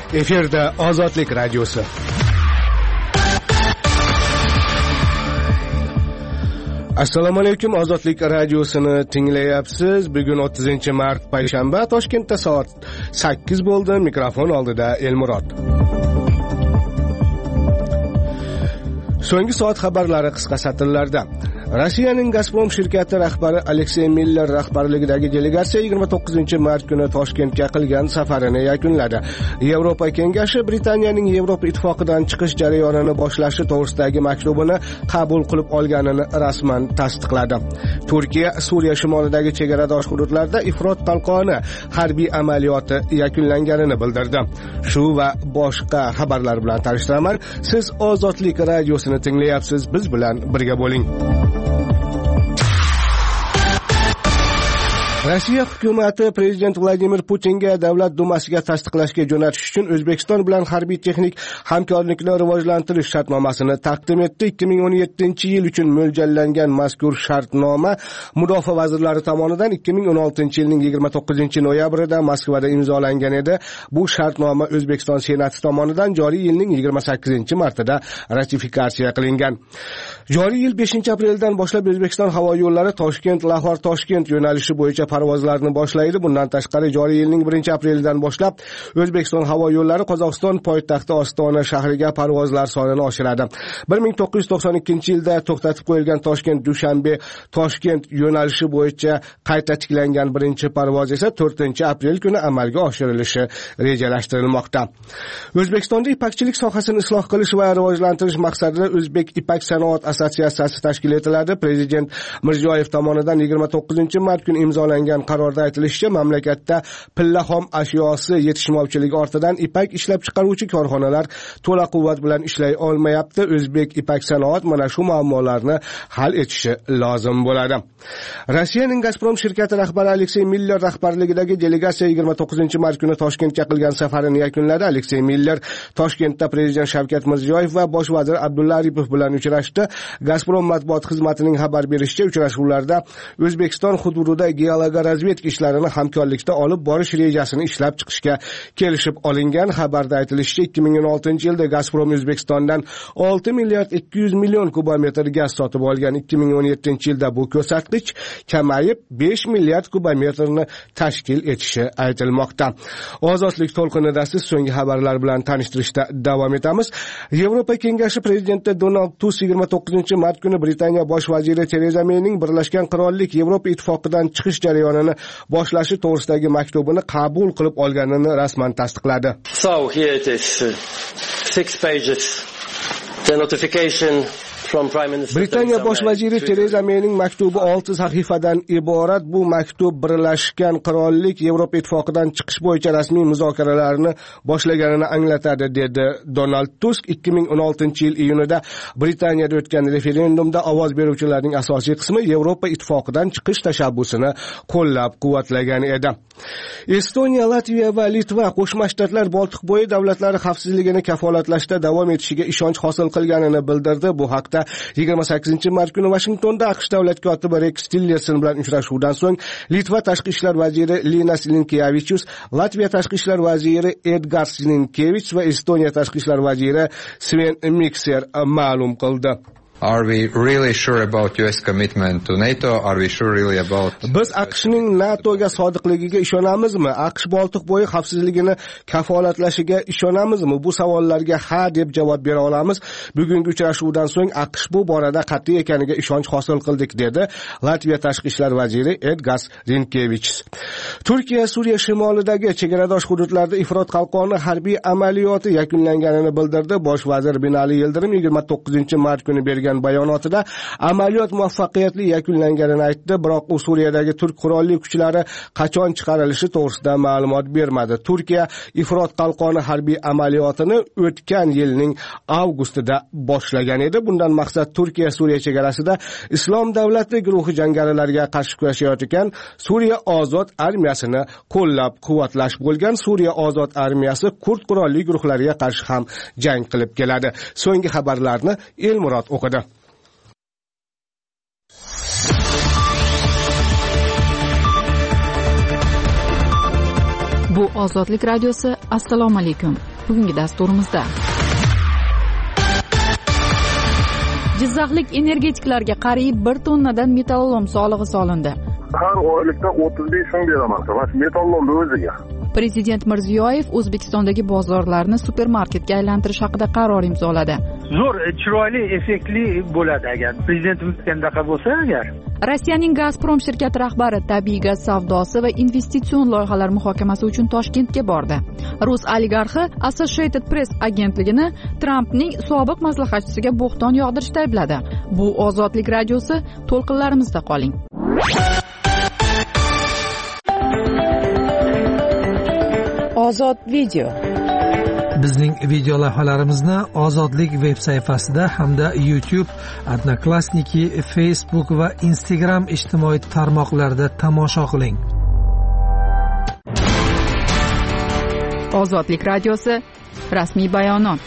Efirda Ozodlik radiosi. Assalomu alaykum, Ozodlik radiosini tinglayapsiz. Bugun 30-mart payshanba, Toshkentda soat 8 bo'ldi. Mikrofon oldida Elmurod. So'nggi soat xabarlari qisqa satrlarda. Rossiyaning Gazprom shirkati rahbari Aleksey Miller rahbarligidagi delegatsiya 29-mart kuni Toshkentga qilgan safarini yakunladi. Yevropa kengashi Britaniyaning Yevropa ittifoqidan chiqish jarayonini boshlashi to'g'risidagi maktubini qabul qilib olganini rasman tasdiqladi. Turkiya Suriya shimolidagi chegaradosh hududlarda Ifrot qalqoni harbiy amaliyoti yakunlanganini bildirdi. Shu va boshqa xabarlar bilan tanishtiraman. Siz Ozodlik radiosini tinglayapsiz. Biz bilan birga bo'ling. Rossiya hukumati Prezident Vladimir Putinga Davlat dumasiga tasdiqlashga jo'natish uchun O'zbekiston bilan harbiy texnik hamkorlikni rivojlantirish shartnomasini taqdim etdi. 2017-yil uchun mo'ljallangan mazkur shartnoma Mudofaa vazirlari tomonidan 2016-yilning 29-noyabrida Moskvada imzolangan edi. Bu shartnoma O'zbekiston Senati tomonidan joriy yilning 28-martida ratifikatsiya qilingan. Joriy yil 5-apreldan boshlab O'zbekiston havo yo'llari Toshkent-Lahor-Toshkent yo'nalishi bo'yicha parvozlarni boshlaydi. Bundan tashqari joriy yilning 1-aprelidan boshlab O'zbekiston havo yo'llari Qozog'iston poytaxti Ostona shahriga parvozlar sonini oshiradi. 1992-yilda to'xtatib qo'yilgan Toshkent-Dushanbe-Toshkent yo'nalishi bo'yicha qayta tiklangan birinchi parvoz esa 4-aprel kuni amalga oshirilishi rejalashtirilmoqda. O'zbekistonda ipakchilik sohasini isloh qilish va rivojlantirish maqsadida O'zbek ipak sanoat assotsiatsiyasi tashkil etiladi. Prezident Mirziyoyev tomonidan 29-mart kuni imzolangan qarorda aytilishicha, mamlakatda pillaxom ashyosi yetishmovchiligi ortidan ipak ishlab chiqaruvchi korxonalar to'la quvvat bilan ishlay olmayapti. O'zbek ipak sanoat mana shu muammolarni hal etishi lozim bo'ladi. Rossiyaning Gazprom shirkati rahbari Aleksey Miller rahbarligidagi delegatsiya 29-mart kuni Toshkentga qilgan safarini yakunladi. Aleksey Miller Toshkentda Prezident Shavkat Mirziyoyev va bosh vazir Abdulla Aripov bilan uchrashdi. Gazprom matbuot xizmatining xabar berishicha, uchrashuvlarda O'zbekiston hududida geologiya razvedka ishlarini hamkorlikda olib borish rejasini ishlab chiqishga kelishib olingan. Xabarda aytilishicha, 2016-yilda Gazprom O'zbekistondan 6 milliard 200 million kubometr gaz sotib olgan. 2017-yilda bu ko'rsatkich kamayib 5 milliard kubometrni tashkil etishi aytilmoqda. Ozodlik to'lqinida siz so'nggi xabarlar bilan tanishtirishda davom etamiz. Yevropa kengashi prezidenti Donald Tusk 29-mart kuni Britaniya bosh vaziri Tereza Mayning Birlashgan Qirollik Yevropa ittifoqidan chiqish jarayonini boshlashi to'g'risidagi maktubini qabul qilib olganini rasman tasdiqladi. So here it is, 6 pages. The notification Britaniya bosh vaziri Tereza Mayning maktubi 6 sahifadan iborat. Bu maktub Birlashgan Qirollik Yevropa ittifoqidan chiqish bo'yicha rasmiy muzokaralarni boshlaganini anglatadi, dedi Donald Tusk. 2016-yil iyunida Britaniyada o'tgan referendumda ovoz beruvchilarning asosiy qismi Yevropa ittifoqidan chiqish tashabbusini qo'llab-quvvatlagan edi. Estoniya, Latviya va Litva Qo'shma Shtatlar Boltiqbo'yi davlatlari xavfsizligini kafolatlashda davom etishiga ishonch hosil qilganini bildirdi. Bu haqda 28-mart kuni Washingtonda AQSh davlat kotibi Rex Tillerson bilan uchrashuvdan so'ng Litva tashqi ishlar vaziri Linas Linkevičius, Latviya tashqi ishlar vaziri Edgars Rinkēvičs va Estoniya tashqi ishlar vaziri Sven Mikser ma'lum qildi. Are we really sure about US commitment to NATO? Are we sure really about... Biz AQShning NATOga sodiqligiga ishonamizmi? AQSh Boltiqbo'yi xavfsizligini kafolatlashiga ishonamizmi? Bu savollarga ha deb javob bera olamiz. Bugungi uchrashuvdan so'ng AQSh bu borada qat'iy ekaniga ishonch hosil qildik, dedi Latviya tashqi ishlar vaziri Edgars Rinkēvičs. Turkiya Suriya shimolidagi chegaradosh hududlarda Ifrot qalqoni harbiy amaliyoti yakunlanganini bildirdi. Bosh vazir Binali Yildirim 29-mart kuni bergan bayonotida amaliyot muvaffaqiyatli yakunlanganini aytdi, biroq u Suriyadagi turk qurolli kuchlari qachon chiqarilishi to'g'risida ma'lumot bermadi. Turkiya Ifrot qalqoni harbiy amaliyotini o'tgan yilning avgustida boshlagan edi. Bundan maqsad Turkiya Suriya chegarasida Islom davlati guruhi jangarilariga qarshi kurashayotgan Suriya ozod armiyasini qo'llab-quvvatlash bo'lgan. Suriya ozod armiyasi kurd qurolli guruhlariga qarshi ham jang qilib keladi. So'nggi xabarlarni Elmurod o'qidi. Bu Ozodlik radiosi. Assalomu alaykum. bugungi dasturimizda. Jizzaxlik energetiklarga qariyb 1 tonnadan metallolom solig'i solindi. Har oylikda 35 so'm beraman. Mana metallolomni o'ziga. Prezident Mirziyoyev O'zbekistondagi bozorlarni supermarketga aylantirish haqida qaror imzoladi. Zo'r, chiroyli, effektli bo'ladi agar prezidentimiz qanday bo'lsa agar. Rossiyaning Gazprom shirkati rahbari tabiiy gaz savdosi va investitsion loyihalar muhokamasi uchun Toshkentga bordi. Rus oligarxi Associated Press agentligini Trampning sobiq maslahatchisiga bo'xton yog'dirishda aybladi. Bu Ozodlik radiosi, to'lqinlarimizda qoling. Ozod video. Bizning video lavhalarimizni Ozodlik veb sayfasida hamda YouTube, Odnoklassniki, Facebook va Instagram ijtimoiy tarmoqlarida tomosha qiling. Ozodlik radiosi, rasmiy bayonot.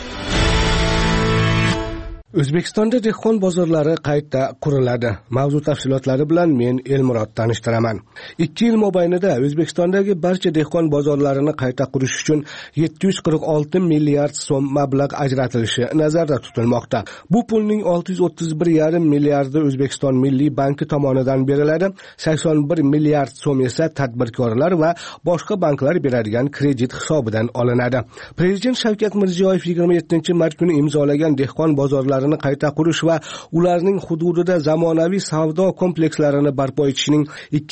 O'zbekistonda dehqon bozorlari qayta quriladi. Mavzu tafsilotlari bilan men Elmurod tanishtiraman. 2 yil mobaynida O'zbekistondagi barcha dehqon bozorlarini qayta qurish uchun 746 milliard so'm mablag' ajratilishi nazarda tutilmoqda. Bu pulning 631,5 milliardi O'zbekiston Milliy banki tomonidan beriladi, 81 milliard so'm esa tadbirkorlar va boshqa banklar beradigan kredit hisobidan olinadi. Prezident Shavkat Mirziyoyev 27-mart kuni imzolagan dehqon bozorlari qayta qurish va ularning hududida zamonaviy savdo komplekslarini barpo etishning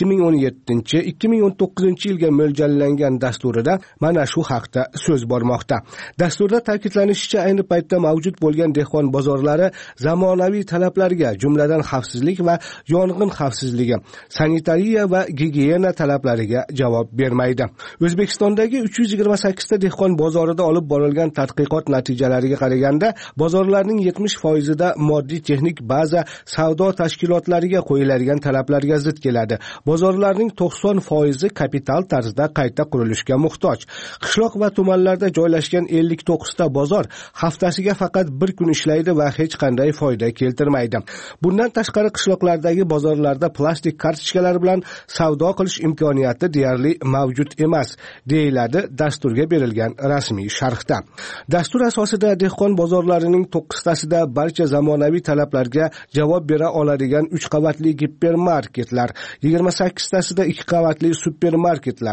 2017-2019 yilga mo'ljallangan dasturida mana shu haqda so'z bormoqda. Dasturda ta'kidlanishicha, ayni paytda mavjud bo'lgan dehqon bozorlari zamonaviy talablarga, jumladan xavfsizlik va yong'in xavfsizligi, sanitariya va gigiyena talablariga javob bermaydi. O'zbekistondagi 328 ta dehqon bozorida olib borilgan tadqiqot natijalariga qaraganda, bozorlarning 70% moddiy texnik baza savdo tashkilotlariga qo'yiladigan talablarga zid keladi. Bozorlarning 90% kapital tarzda qayta qurilishga muhtoj. Qishloq va tumanlarda joylashgan 59 ta bozor haftasiga faqat 1 kun ishlaydi va hech qanday foyda keltirmaydi. Bundan tashqari qishloqlardagi bozorlarda plastik kartochkalar bilan savdo qilish imkoniyati deyarli mavjud emas, deyiladi dasturga berilgan rasmiy sharhda. Dastur asosida dehqon bozorlarining 9 tasida barcha zamonaviy talablarga javob bera oladigan 3 qavatli gipermarketlar, 28 tasida 2 qavatli supermarketlar,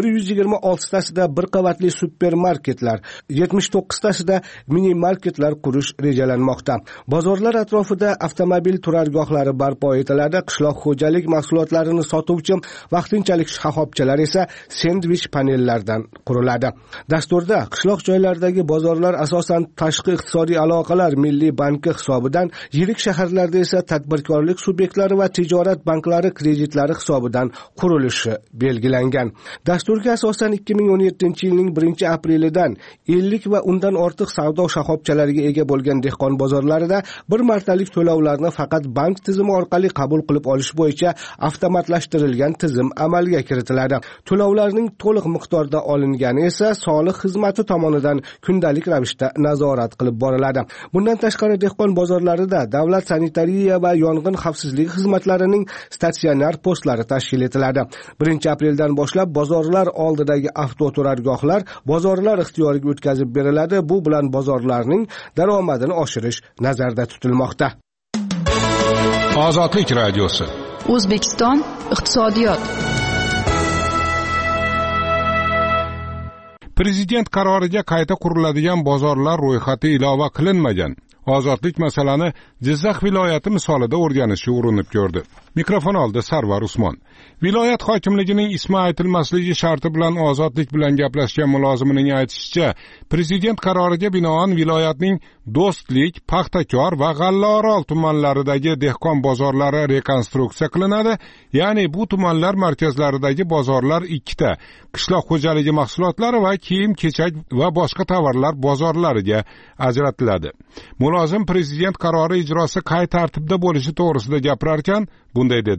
126 tasida 1 qavatli supermarketlar, 79 tasida mini marketlar qurish rejalanmoqda. Bozorlar atrofida avtomobil turargohlari barpo etiladi. Qishloq xo'jalik mahsulotlarini sotuvchi vaqtinchalik shoxobchalar esa sendvich panellardan quriladi. Dasturda qishloq joylardagi bozorlar asosan tashqi iqtisodiy aloqalar Milliy banki hisobidan, yirik shaharlarda esa tadbirkorlik subyektlari va tijorat banklari kreditlari hisobidan qurilishi belgilangan. Dasturga asosan 2017-yilning 1-aprelidan 50 va undan ortiq savdo shoxobchalariga ega bo'lgan dehqon bozorlarida bir martalik to'lovlarni faqat bank tizimi orqali qabul qilib olish bo'yicha avtomatlashtirilgan tizim amalga kiritiladi. To'lovlarning to'liq miqdorda olingani esa soliq xizmati tomonidan kundalik ravishda nazorat qilib boriladi. Bundan tashqari dehqon bozorlarida davlat sanitariya va yong'in xavfsizligi xizmatlarining statsionar postlari tashkil etiladi. 1-apreldan boshlab bozorlar oldidagi avtoturargohlar bozorlar ixtiyoriga o'tkazib beriladi. Bu bilan bozorlarning daromadini oshirish nazarda tutilmoqda. Ozodlik radiosi. O'zbekiston iqtisodiyot. Prezident qaroriga qayta quriladigan bozorlar ro'yxati ilova qilinmagan. Ozodlik masalani Jizzax viloyati misolida o'rganishga urinib ko'rdi. Mikrofon oldi Sarvar Usmon. Viloyat hokimligining ismi aytilmasligi sharti bilan Ozodlik bilan gaplashgan mulozimining aytishicha, prezident qaroriga binoan viloyatning Do'stlik, Paxtakor va G'allaorol tumanlaridagi dehqon bozorlari rekonstruksiya qilinadi. Ya'ni bu tumanlar markazlaridagi bozorlar 2 ta, qishloq xo'jaligi mahsulotlari va kiyim-kechak va boshqa tovarlar bozorlariga ajratiladi. Mulozim prezident qarori ijrosi qay tartibda bo'lishi to'g'risida gapirar ekan, bunday dedi.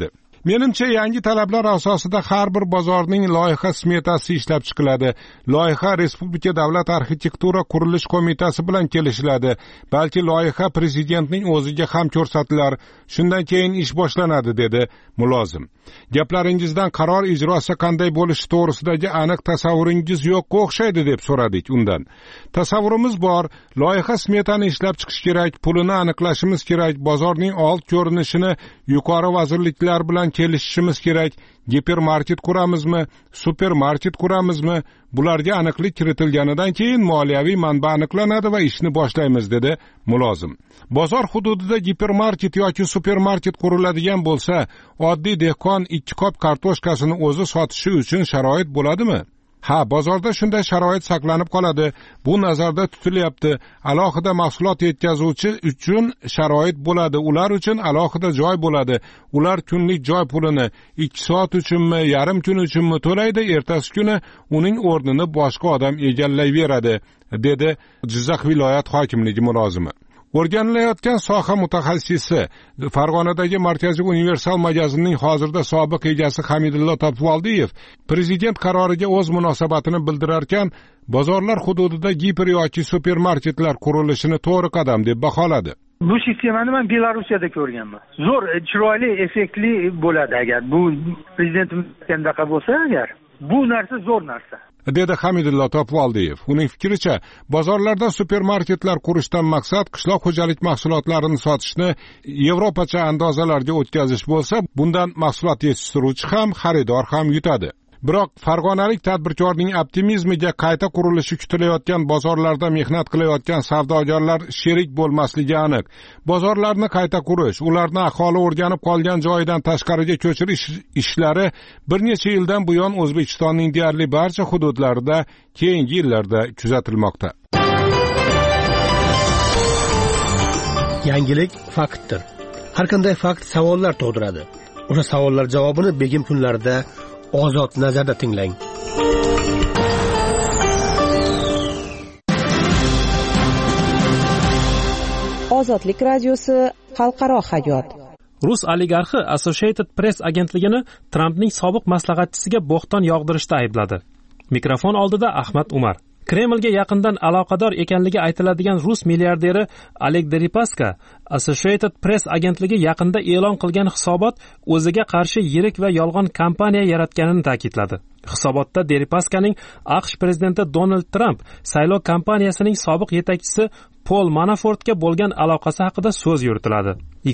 Menimcha, yangi talablar asosida har bir bozorning loyiha smetasi ishlab chiqiladi. Loyiha Respublika davlat arxitektura qurilish qo'mitasi bilan kelishiladi. Balki loyiha prezidentning o'ziga ham ko'rsatilar. Shundan keyin ish boshlanadi, dedi mulozim. Gaplaringizdan qaror ijrosi qanday bo'lishi to'g'risidagi aniq tasavvuringiz yo'qqa o'xshaydi, deb so'radik undan. Tasavvurimiz bor, loyiha smetani ishlab chiqish kerak, pulini aniqlashimiz kerak, bozorning old ko'rinishini yuqori vazirliklar bilan kelishishimiz kerak. Gipermarket quramizmi, supermarket quramizmi? Bularga aniqlik kiritilganidan keyin moliyaviy manba aniqlanadi va ishni boshlaymiz, dedi mulozim. Bozor hududida gipermarket yoki supermarket quriladigan bo'lsa, oddiy dehqon 2 qop kartoshkasini o'zi sotishi uchun sharoit bo'ladimi? Ha, bozorda shunday sharoit saqlanib qoladi. Bu nazarda tutilyapti. Alohida mahsulot yetkazuvchi uchun sharoit bo'ladi. Ular uchun alohida joy bo'ladi. Ular kunlik joy pulini 2 soat uchunmi, yarim kun uchunmi to'laydi, ertasi kuni uning o'rnini boshqa odam egallayveradi, dedi Jizzax viloyat hokimligi mulozimi. O'rganilayotgan soha mutaxassisi, Farg'onadagi Markaziy universal magazinning hozirda sobiq egasi Hamidullo Topvoldiyev prezident qaroriga o'z munosabatini bildirarkan, bozorlar hududida giper yoki supermarketlar qurilishini to'g'ri qadam deb baholadi. Bu sistemani men Belarusiyada ko'rganman. Zo'r, chiroyli, effektli bo'ladi agar bu prezidentimiz qandaqa bo'lsa agar. Bu narsa zo'r narsa, dedi Hamidullo Topvoldiyev. Uning fikricha, bozorlarda supermarketlar qurishdan maqsad qishloq xo'jalik mahsulotlarini sotishni Yevropacha andozalarga o'tkazish bo'lsa, bundan mahsulot yetishtiruvchi ham, xaridor ham yutadi. Biroq farg'onalik tadbirkorning optimizmiga qayta qurilishi kutilayotgan bozorlarda mehnat qilayotgan savdogarlar sherik bo'lmasligi aniq. Bozorlarni qayta qurish, ularni aholi o'rganib qolgan joyidan tashqariga ko'chirish ishlari bir necha yildan buyon O'zbekistonning deyarli barcha hududlarida keyingi yillarda kuzatilmoqda. Yangilik faktdir. Har qanday fakt savollar tug'diradi. O'sha savollar javobini begim kunlarda Ozod nazarda tinglang. Ozodlik radiosi xalqaro hayot. Rus oligarxi Associated Press agentligini Trampning sobiq maslahatchisiga bo'xton yog'dirishda aybladi. Mikrofon oldida Ahmad Umar. Kremlga yaqindan aloqador ekanligi aytiladigan rus milliarderi Oleg Deripaska Associated Press agentligi yaqinda e'lon qilgan hisobot o'ziga qarshi yirik va yolg'on kampaniya yaratganini ta'kidladi. Hisobotda Deripaskaning AQSh prezidenti Donald Trump saylov kampaniyasining sobiq yetakchisi Paul Manafortga bo'lgan aloqasi haqida so'z yuritiladi.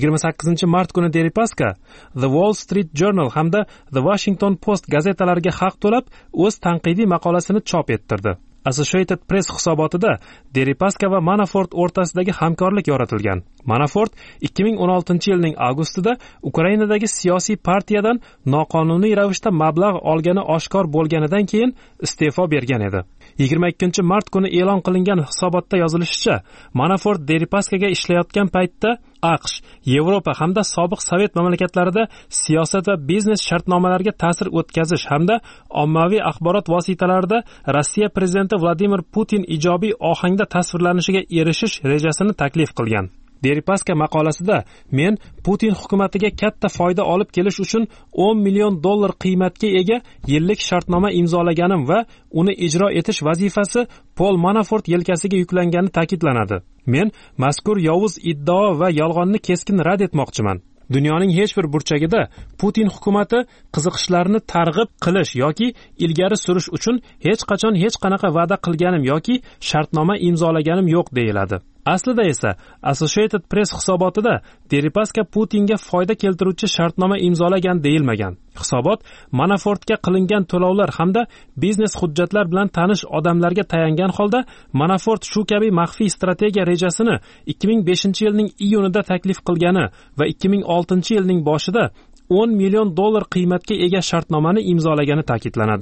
28-mart kuni Deripaska The Wall Street Journal hamda The Washington Post gazetalariga haq to'lab o'z tanqidiy maqolasini chop ettirdi. Associated Press hisobotida Deripaska va Manafort o'rtasidagi hamkorlik yoritilgan. Manafort 2016-yilning avgustida Ukrainadagi siyosiy partiyadan noqonuniy ravishda mablag' olgani oshkor bo'lganidan keyin iste'fo bergan edi. 22-mart kuni e'lon qilingan hisobotda yozilishicha, Manafort Deripaskaga ishlayotgan paytda AQSh, Yevropa hamda sobiq Sovet mamlakatlarida siyosat va biznes shartnomalariga ta'sir o'tkazish hamda ommaviy axborot vositalarida Rossiya prezidenti Vladimir Putin ijobiy ohangda tasvirlanishiga erishish rejasini taklif qilgan. Deripaska maqolasida men Putin hukumatiga katta foyda olib kelish uchun $10 million qiymatga ega yillik shartnoma imzolaganim va uni ijro etish vazifasi Paul Manafort yelkasiga yuklangani ta'kidlanadi. Men mazkur yovuz iddao va yolg'onni keskin rad etmoqchiman. Dunyoning hech bir burchagida Putin hukumati qiziqishlarini targ'ib qilish yoki ilgari surish uchun hech qachon hech qanaqa va'da qilganim yoki shartnoma imzolaganim yo'q deyiladi. Aslida esa Associated Press hisobotida Deripaska Putinga foyda keltiruvchi shartnoma imzolagan deyilmagan. Hisobot Manafortga qilingan to'lovlar hamda biznes hujjatlar bilan tanish odamlarga tayangan holda Manafort shu kabi maxfiy strategiya rejasini 2005-yilning iyunida taklif qilgani va 2006-yilning boshida $10 million qiymatga ega shartnomani imzolagani ta'kidlanadi.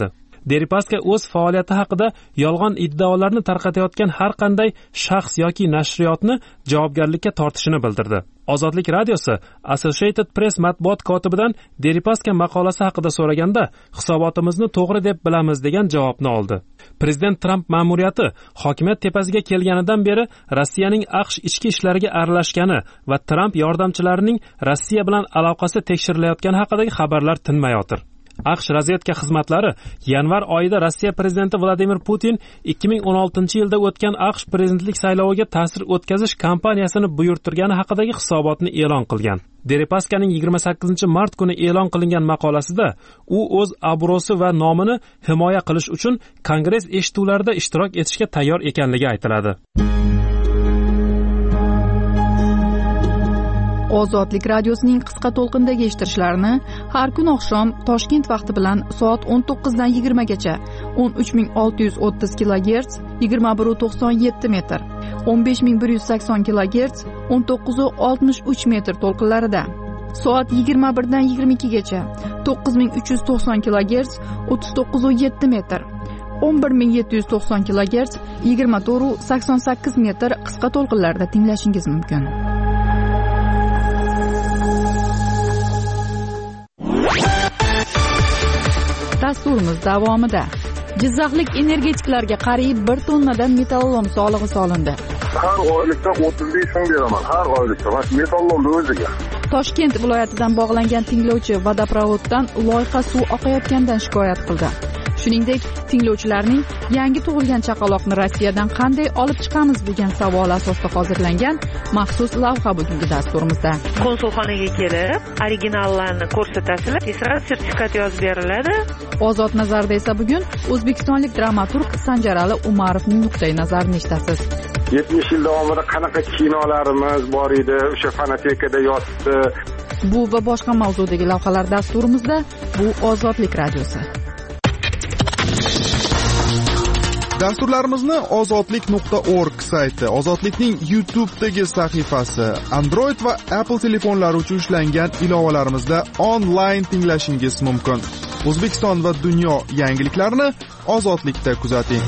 Deripaska o'z faoliyati haqida yolg'on iddaolarni tarqatayotgan har qanday shaxs yoki nashriyotni javobgarlikka tortishini bildirdi. Ozodlik radiosi Associated Press matbuot kotibidan Deripaska maqolasi haqida so'raganda hisobotimizni to'g'ri deb bilamiz degan javobni oldi. Prezident Trump ma'muriyati hokimiyat tepasiga kelganidan beri Rossiyaning AQSh ichki ishlariga aralashgani va Trump yordamchilarining Rossiya bilan aloqasi tekshirilayotgani haqidagi xabarlar tinmayotir. AQSh razvedka xizmatlari yanvar oyida Rossiya prezidenti Vladimir Putin 2016-yilda o'tgan AQSh prezidentlik sayloviga ta'sir o'tkazish kampaniyasini buyurtirgani haqidagi hisobotni e'lon qilgan. Deripaskaning 28-mart kuni e'lon qilingan maqolasida u o'z obro'si va nomini himoya qilish uchun Kongress eshituvlarida ishtirok etishga tayyor ekanligi aytiladi. Ozodlik radiosining qisqa to'lqindagi eshittirishlarini har kun oqshom Toshkent vaqti bilan soat 19 dan 20 gacha 13630 kHz 2197 metr, 15180 kHz 1963 metr to'lqinlarida, soat 21 dan 22 gacha 9390 kHz 39.7 metr, 11790 kHz 24.88 metr qisqa to'lqinlarda tinglashingiz mumkin. Dasturimiz davomida Jizzaxlik energetiklarga qariyb 1 tonnadan metallolom solig'i solindi. Har oylikda 35 so'm beraman, har oylikda. Mana metallolomni o'ziga. Toshkent viloyatidan bog'langan tinglovchi vodoprovoddan loyqa suv oqayotganidan shikoyat qildi. Shuningdek, tinglovchilarning yangi tug'ilgan chaqaloqni Rossiyadan qanday olib chiqamiz degan savol asosida hozirlangan maxsus lavha bugungi dasturimizda. Konsulxonaga kelib, originallarni ko'rsatasizlar, tezroq sertifikat yozib beriladi. Ozod nazarda esa bugun o'zbekistonlik dramaturg Sanjarali Umarovning nuqtai nazarini eshitasiz. 70 yil davomida qanaqa kinolarimiz bor edi, o'sha fonotekada yotdi. Bu va boshqa mavzudagi lavhalar dasturimizda. Bu Ozodlik radiosi. Dasturlarimizni ozodlik.org sayti, Ozodlikning YouTube'dagi sahifasi, Android va Apple telefonlari uchun ishlangan ilovalarimizda onlayn tinglashingiz mumkin. O'zbekiston va dunyo yangiliklarini Ozodlikda kuzating.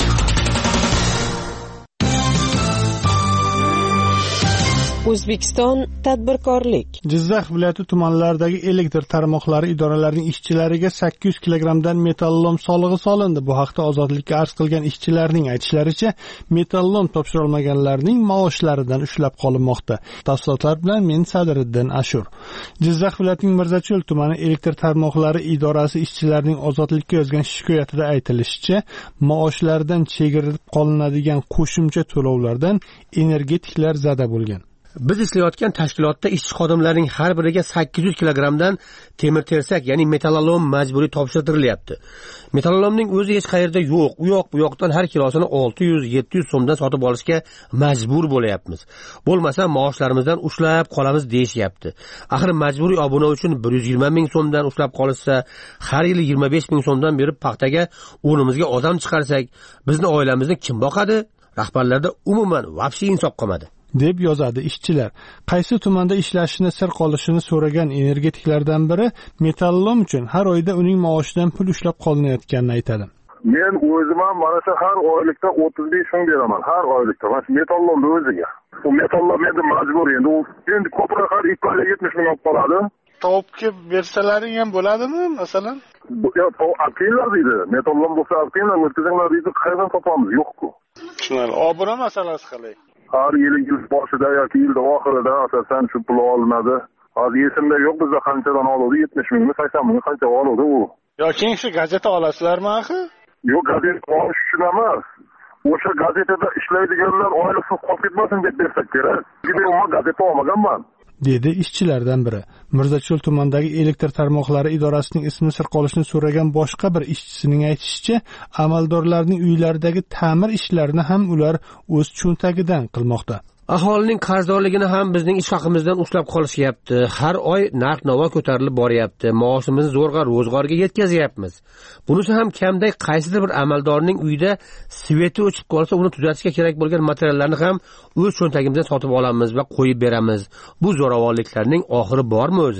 O'zbekiston tadbirkorlik. Jizzax viloyati tumanlaridagi elektr tarmoqlari idoralarining ishchilariga 800 kilogramdan metallolom solig'i solindi. Bu haqda Ozodlikka arz qilgan ishchilarning aytishlaricha, metallolom topshira olmaganlarning maoshlaridan ushlab qolinmoqda. Tafsilotlar bilan men Sadiriddin Ashur. Jizzax viloyatining Mirzacho'l tumani elektr tarmoqlari idorasi ishchilarining Ozodlikka yozgan shikoyatida aytilishicha, maoshlaridan chegirib qolinadigan qo'shimcha to'lovlardan energetiklar zada bo'lgan. Biz ishlayotgan tashkilotda ishchi xodimlarning har biriga 800 kilogramdan temir tersak, ya'ni metallolom majburiy topshirilyapti. Metallolomning o'zi hech qayerda yo'q. Bu yoqdan har kilosini 600-700 so'mdan sotib olishga majbur bo'layapmiz. Bo'lmasa maoshlarimizdan ushlab qolamiz deyishyapti. Axir majburiy obuna uchun 120 ming so'mdan ushlab qolishsa, har yili 25 ming so'mdan berib paxtaga o'rnimizga odam chiqarsak, bizni oilamizni kim boqadi? Rahbarlarda umuman vobshe insof qolmadi, deb yozadi ishchilar. Qaysi tumanda ishlashini sir qolishini so'ragan energetiklardan biri metallolom uchun har oyda uning maoshidan pul ushlab qolinayotganini aytadi. Men o'zim ham mana shu har oylikda 35 so'm beraman, har oylikda. Mana shu metallolomni o'ziga. Bu metallolom endi majbur, endi ko'proq har 270 ming olib qoladi. Topib bersalaring ham bo'ladimi, masalan? Yo'q, alkinglar deydi. Metallolom bo'lsa alkinglar o'tkazinglar deydi, qayerdan topamiz? Yo'q-ku. Tushunarli. Obuna masalasi qalay? Har yil boshida yoki yil oxirida asosan shu pul olinadi. Hozir esimda yo'q, bizda qanchadan oladi? 70 mingmi, 80 mingmi qancha oladi u? Yoki shu gazeta olasizlarmi axir? Yo'q, gazeta olish uchun emas. O'sha gazetada ishlaydiganlar oilasiz qolib ketmasin deb bersak kerak. Men gazeta olmaganman, dedi ishchilardan biri. Mirzacho'l tumanidagi elektr tarmoqlari idorasining ismi sir qolishini so'ragan boshqa bir ishchisining aytishicha, amaldorlarning uylaridagi ta'mir ishlarini ham ular o'z cho'ntagidan qilmoqda. Aholining qarzdorligini ham bizning ish haqimizdan ushlab qolishyapti. Har oy narx-navo ko'tarilib boryapti. Maoshimizni zo'rg'a ro'zg'orga yetkazyapmiz. Bunisi ham kamday qaysidir bir amaldorning uyida sveti o'chib qolsa, uni tuzatishga kerak bo'lgan materiallarni ham o'z cho'ntagimizdan sotib olamiz va qo'yib beramiz. Bu zo'ravonliklarning oxiri bormi o'zi?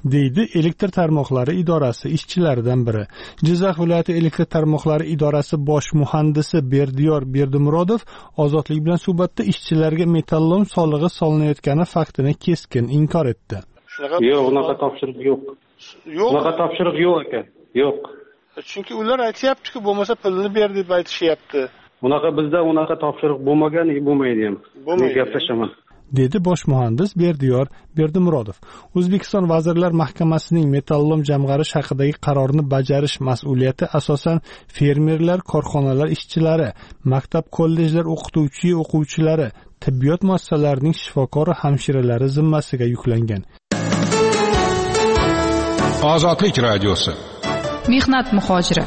deydi elektr tarmoqlari idorasi ishchilaridan biri. Jizzax viloyati elektr tarmoqlari idorasi bosh muhandisi Berdiyor Berdimurodov Ozodlik bilan suhbatda ishchilarga metallom solig'i solinayotgani faktini keskin inkor etdi. Yo'q, unaqa topshiriq yo'q. Unaqa topshiriq yo'q ekan. Yo'q. Chunki ular aytayapti-ku, bo'lmasa pulni ber deb aytishyapti. Bizda unaqa topshiriq bo'lmagan, bo'lmaydi ham. Men gaplashaman. dedi bosh muhandis Berdiyor Berdimurodov. O'zbekiston Vazirlar Mahkamasining metallom jamg'arish haqidagi qarorni bajarish mas'uliyati asosan fermerlar, korxonalar ishchilari, maktab, kollejlar o'quvchilari, tibbiyot muassasalarining shifokor hamshiralari zimmasiga yuklangan. Ozodlik radiosi. Mehnat muhojiri.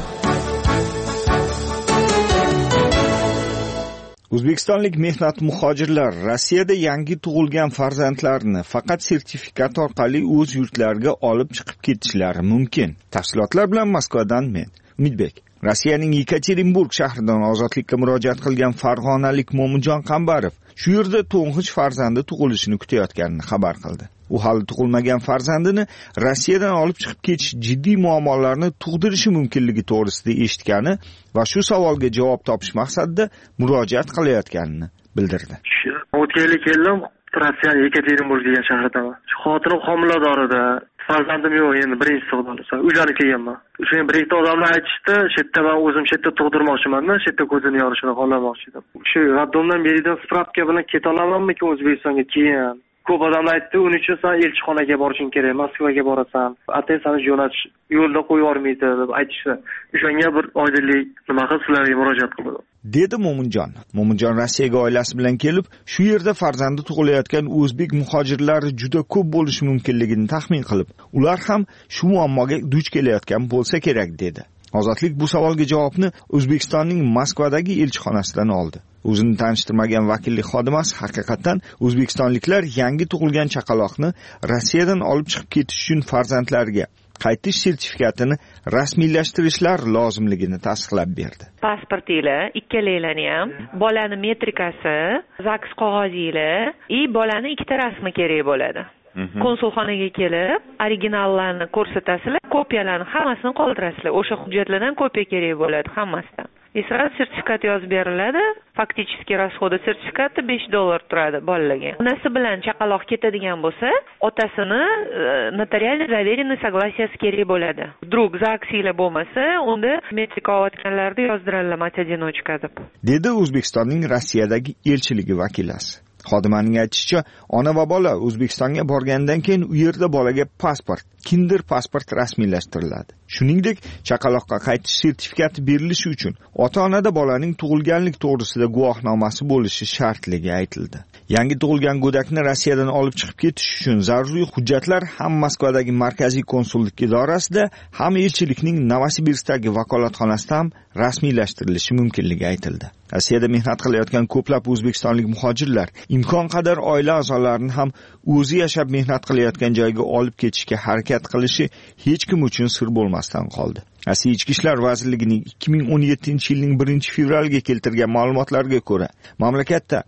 O'zbekistonlik mehnat muhojirlar Rossiyada yangi tug'ilgan farzandlarini faqat sertifikat orqali o'z yurtlariga olib chiqib ketishlari mumkin. Tafsilotlar bilan Moskvadan men, Umidbek. Rossiyaning Yekaterinburg shahridan ozodlikka murojaat qilgan farg'onalik Mo'minjon Qambarov shu yerda to'ng'ich farzandi tug'ilishini kutayotganini xabar qildi. U hali tug'ilmagan farzandini Rossiyadan olib chiqib ketish jiddiy muammolarni tug'dirishi mumkinligi to'g'risida eshitgani va shu savolga javob topish maqsadida murojaat qilayotganini bildirdi. O'tgan yili keldim, Rossiyaning Yekaterinburg degan shahridaman. Xotinim homilador edi. Farzandim yo'q, endi birinchi tug'dim. Uylanib kelganman. O'sha bir ikki odamlar aytishdi, shu yerda men o'zim shu yerda tug'dirmoqchiman-da, shu yerda ko'zini yorishini xohlamoqchi edim. Shu raddomdan beridan spravka bilan keta olamanmi-ki O'zbekistonga keyin? Ko'p odamlar aytdi, uning uchun sen elchixonaga borishing kerak, Moskvaga borasan. Atay seni jo'natish yo'lda qo'yib yubormaydi deb aytishdi. O'shanga bir oydinlik nima qilib sizlarga murojaat qildim. Dedi Mo'minjon. Mo'minjon Rossiyaga oilasi bilan kelib, shu yerda farzandi tug'ilayotgan o'zbek muhojirlari juda ko'p bo'lishi mumkinligini taxmin qilib, ular ham shu muammoga duch kelayotgan bo'lsa kerak dedi. Ozodlik bu savolga javobni O'zbekistonning Moskvadagi elchixonasidan oldi. O'zini tanishtirmagan vakillik xodimasi haqiqatan o'zbekistonliklar yangi tug'ilgan chaqaloqni Rossiyadan olib chiqib ketish uchun farzandlariga qaytish sertifikatini rasmiylashtirishlar lozimligini tasdiqlab berdi. Pasportinglar, ikkalangizni ham, bolani metrikasi, ZAKS qog'ozinglar, bolani ikkita rasmi kerak bo'ladi. Konsulxonaga kelib, originallarini ko'rsatasizlar, kopiyalarni hammasini qoldirasizlar. O'sha hujjatlardan kopiya kerak bo'ladi hammasidan. Sразу sertifikat yozib beriladi. Faktichески расходы sertifikati $5 turadi bolalarga. Onasi bilan chaqaloq ketadigan bo'lsa, otasini notariально заверенный согласияsi kerak bo'ladi. Вдруг zaksiylar bo'lmasa, unda metrika olayotganlarni yozdiradilar mать-одиночка deb. Dedi O'zbekistonning Rossiyadagi elchiligi vakilasi. Xodimaning aytishicha, ona va bola O'zbekistonga borgandan keyin u yerda bolaga pasport, kinder pasport rasmiylashtiriladi. Shuningdek, chaqaloqqa qaytish sertifikati berilishi uchun ota-onada bolaning tug'ilganlik to'g'risida guvohnomasi bo'lishi shartligi aytildi. Yangi tug'ilgan go'dakni Rossiyadan olib chiqib ketish uchun zaruriy hujjatlar ham Moskvadagi markaziy konsullik idorasida, ham elchilikning Novosibirskdagi vakolatxonasida ham rasmiylashtirilishi mumkinligi aytildi. Rossiyada mehnat qilayotgan ko'plab o'zbekistonlik muhojirlar imkon qadar oila a'zolarini ham o'zi yashab mehnat qilayotgan joyga olib ketishga harakat qilishi hech kim uchun sir bo'lmasdan qoldi. Rossiya Ichki ishlar vazirligining 2017-yilning 1-fevraliga keltirgan ma'lumotlarga ko'ra, mamlakatda